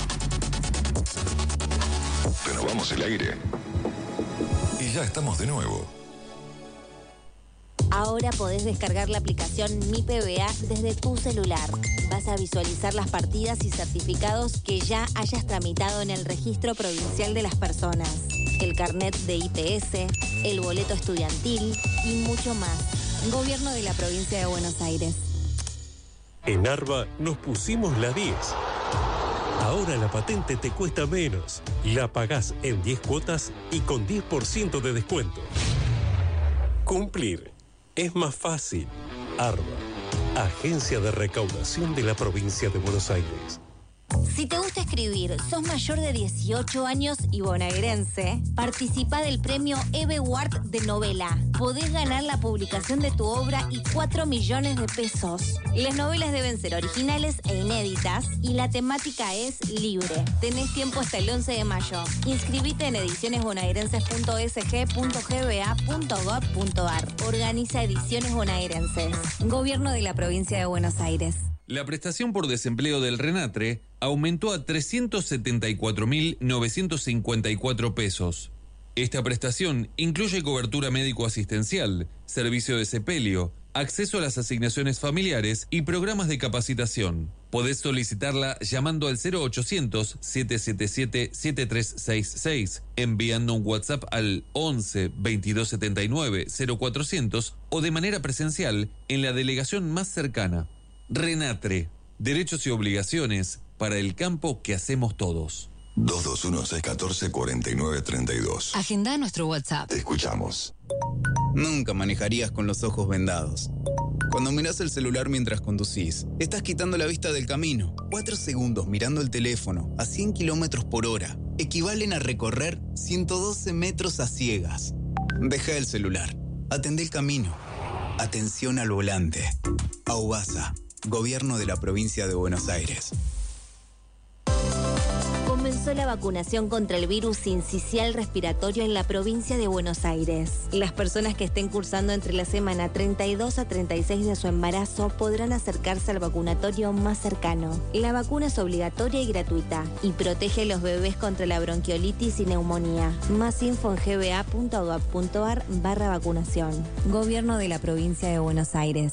Renovamos el aire. Y ya estamos de nuevo. Ahora podés descargar la aplicación Mi PBA desde tu celular. Vas a visualizar las partidas y certificados que ya hayas tramitado en el Registro Provincial de las Personas, el carnet de IPS, el boleto estudiantil y mucho más. Gobierno de la Provincia de Buenos Aires. En Arba nos pusimos la 10. Ahora la patente te cuesta menos. La pagás en 10 cuotas y con 10% de descuento. Cumplir es más fácil. Arba, Agencia de Recaudación de la Provincia de Buenos Aires. Si te gusta escribir, sos mayor de 18 años y bonaerense, participa del premio EBEWARD de novela. Podés ganar la publicación de tu obra y 4 millones de pesos. Las novelas deben ser originales e inéditas y la temática es libre. Tenés tiempo hasta el 11 de mayo. Inscribite en edicionesbonaerenses.sg.gba.gov.ar. Organiza Ediciones Bonaerenses. Gobierno de la Provincia de Buenos Aires. La prestación por desempleo del RENATRE aumentó a 374.954 pesos. Esta prestación incluye cobertura médico-asistencial, servicio de sepelio, acceso a las asignaciones familiares y programas de capacitación. Podés solicitarla llamando al 0800-777-7366, enviando un WhatsApp al 11 2279 0400 o de manera presencial en la delegación más cercana. RENATRE, derechos y obligaciones para el campo que hacemos todos. 221-614-4932. Agenda nuestro WhatsApp. Te escuchamos. Nunca manejarías con los ojos vendados. Cuando mirás el celular mientras conducís, estás quitando la vista del camino. 4 segundos mirando el teléfono a 100 kilómetros por hora equivalen a recorrer 112 metros a ciegas. Deja el celular. Atendé el camino. Atención al volante. AUBASA, Gobierno de la Provincia de Buenos Aires. Comenzó la vacunación contra el virus sincicial respiratorio en la provincia de Buenos Aires. Las personas que estén cursando entre la semana 32 a 36 de su embarazo podrán acercarse al vacunatorio más cercano. La vacuna es obligatoria y gratuita y protege a los bebés contra la bronquiolitis y neumonía. Más info en gba.gov.ar/vacunación. Gobierno de la Provincia de Buenos Aires.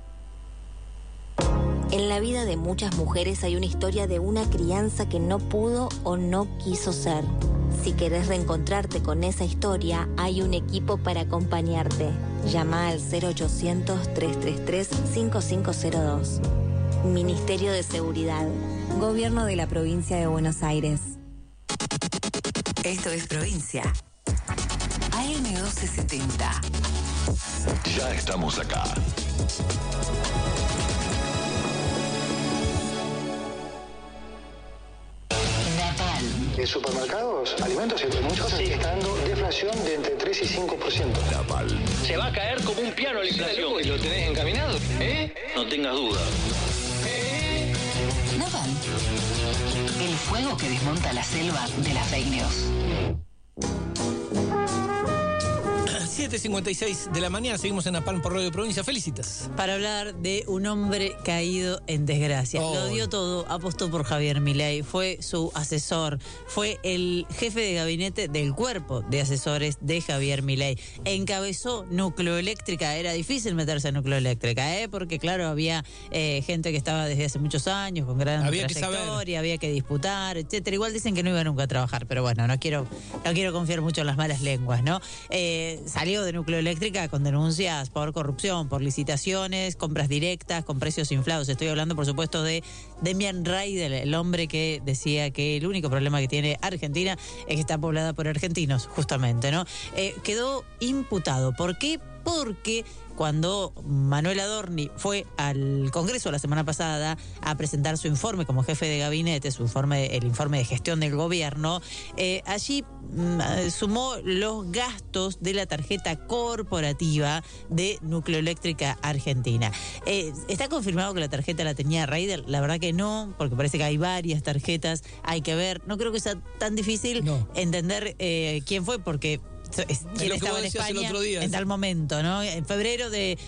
En la vida de muchas mujeres hay una historia de una crianza que no pudo o no quiso ser. Si querés reencontrarte con esa historia, hay un equipo para acompañarte. Llama al 0800-333-5502. Ministerio de Seguridad. Gobierno de la Provincia de Buenos Aires. Esto es Provincia. AM1270. Ya estamos acá. En supermercados, alimentos y muchas cosas está dando deflación de entre 3 y 5%. Naval. Se va a caer como un piano la inflación. ¿Y lo tenés encaminado? No tengas duda. Naval. El fuego que desmonta la selva de las fake news. 7:56 de la mañana, seguimos en Napalm por Radio Provincia. Felicitas. Para hablar de un hombre caído en desgracia. Lo dio todo, apostó por Javier Milei, fue su asesor, fue el jefe de gabinete del cuerpo de asesores de Javier Milei. Encabezó Nucleoeléctrica, era difícil meterse en Nucleoeléctrica, porque claro, había gente que estaba desde hace muchos años con gran trayectoria, había que disputar, etcétera. Igual dicen que no iba nunca a trabajar, pero bueno, no quiero confiar mucho en las malas lenguas, ¿no? Salió de Nucleoeléctrica con denuncias por corrupción, por licitaciones, compras directas, con precios inflados. Estoy hablando, por supuesto, de Demian Raidel, el hombre que decía que el único problema que tiene Argentina es que está poblada por argentinos, justamente, ¿no? Quedó imputado. ¿Por qué? Porque cuando Manuel Adorni fue al Congreso la semana pasada a presentar su informe como jefe de gabinete, el informe de gestión del gobierno, allí sumó los gastos de la tarjeta corporativa de Nucleoeléctrica Argentina. ¿Está confirmado que la tarjeta la tenía Raidel? La verdad que no, porque parece que hay varias tarjetas, hay que ver. No creo que sea tan difícil entender quién fue, porque quién lo que estaba vos en decías el España otro día, en tal momento, ¿no? En febrero de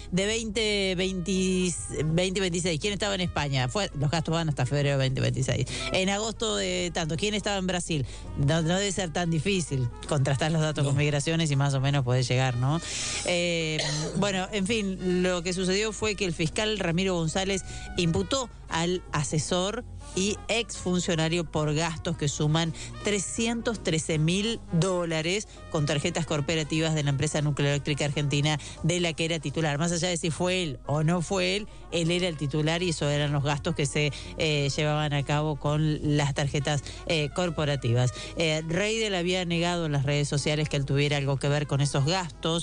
2026, ¿quién estaba en España? Los gastos van hasta febrero de 2026. En agosto de tanto, ¿quién estaba en Brasil? No debe ser tan difícil contrastar los datos con migraciones y más o menos podés llegar, ¿no? Bueno, en fin, lo que sucedió fue que el fiscal Ramiro González imputó al asesor y exfuncionario por gastos que suman $313.000 con tarjetas corporativas de la empresa nucleoeléctrica argentina de la que era titular. Más allá de si fue él o no fue él era el titular y esos eran los gastos que se llevaban a cabo con las tarjetas corporativas. Reidel había negado en las redes sociales que él tuviera algo que ver con esos gastos.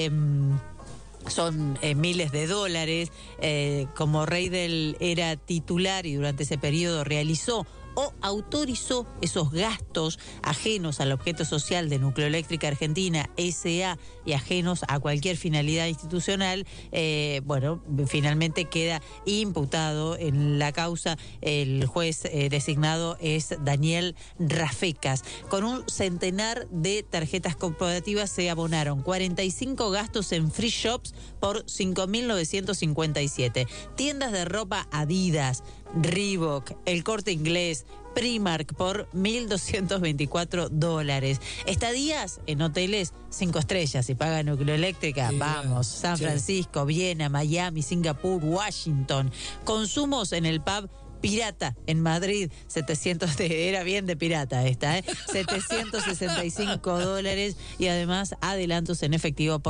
Son miles de dólares. Como Reidel era titular y durante ese periodo realizó o autorizó esos gastos ajenos al objeto social de Nucleoeléctrica Argentina S.A. y ajenos a cualquier finalidad institucional, bueno, finalmente queda imputado en la causa. El juez designado es Daniel Rafecas. Con un centenar de tarjetas corporativas se abonaron 45 gastos en free shops por 5.957. Tiendas de ropa Adidas, Reebok, El Corte Inglés, Primark por $1.224. Estadías en hoteles 5 estrellas y paga Nucleoeléctrica. Vamos, San Francisco, Viena, Miami, Singapur, Washington. Consumos en el pub Pirata en Madrid, 700 era bien de pirata esta, $765 y además adelantos en efectivo por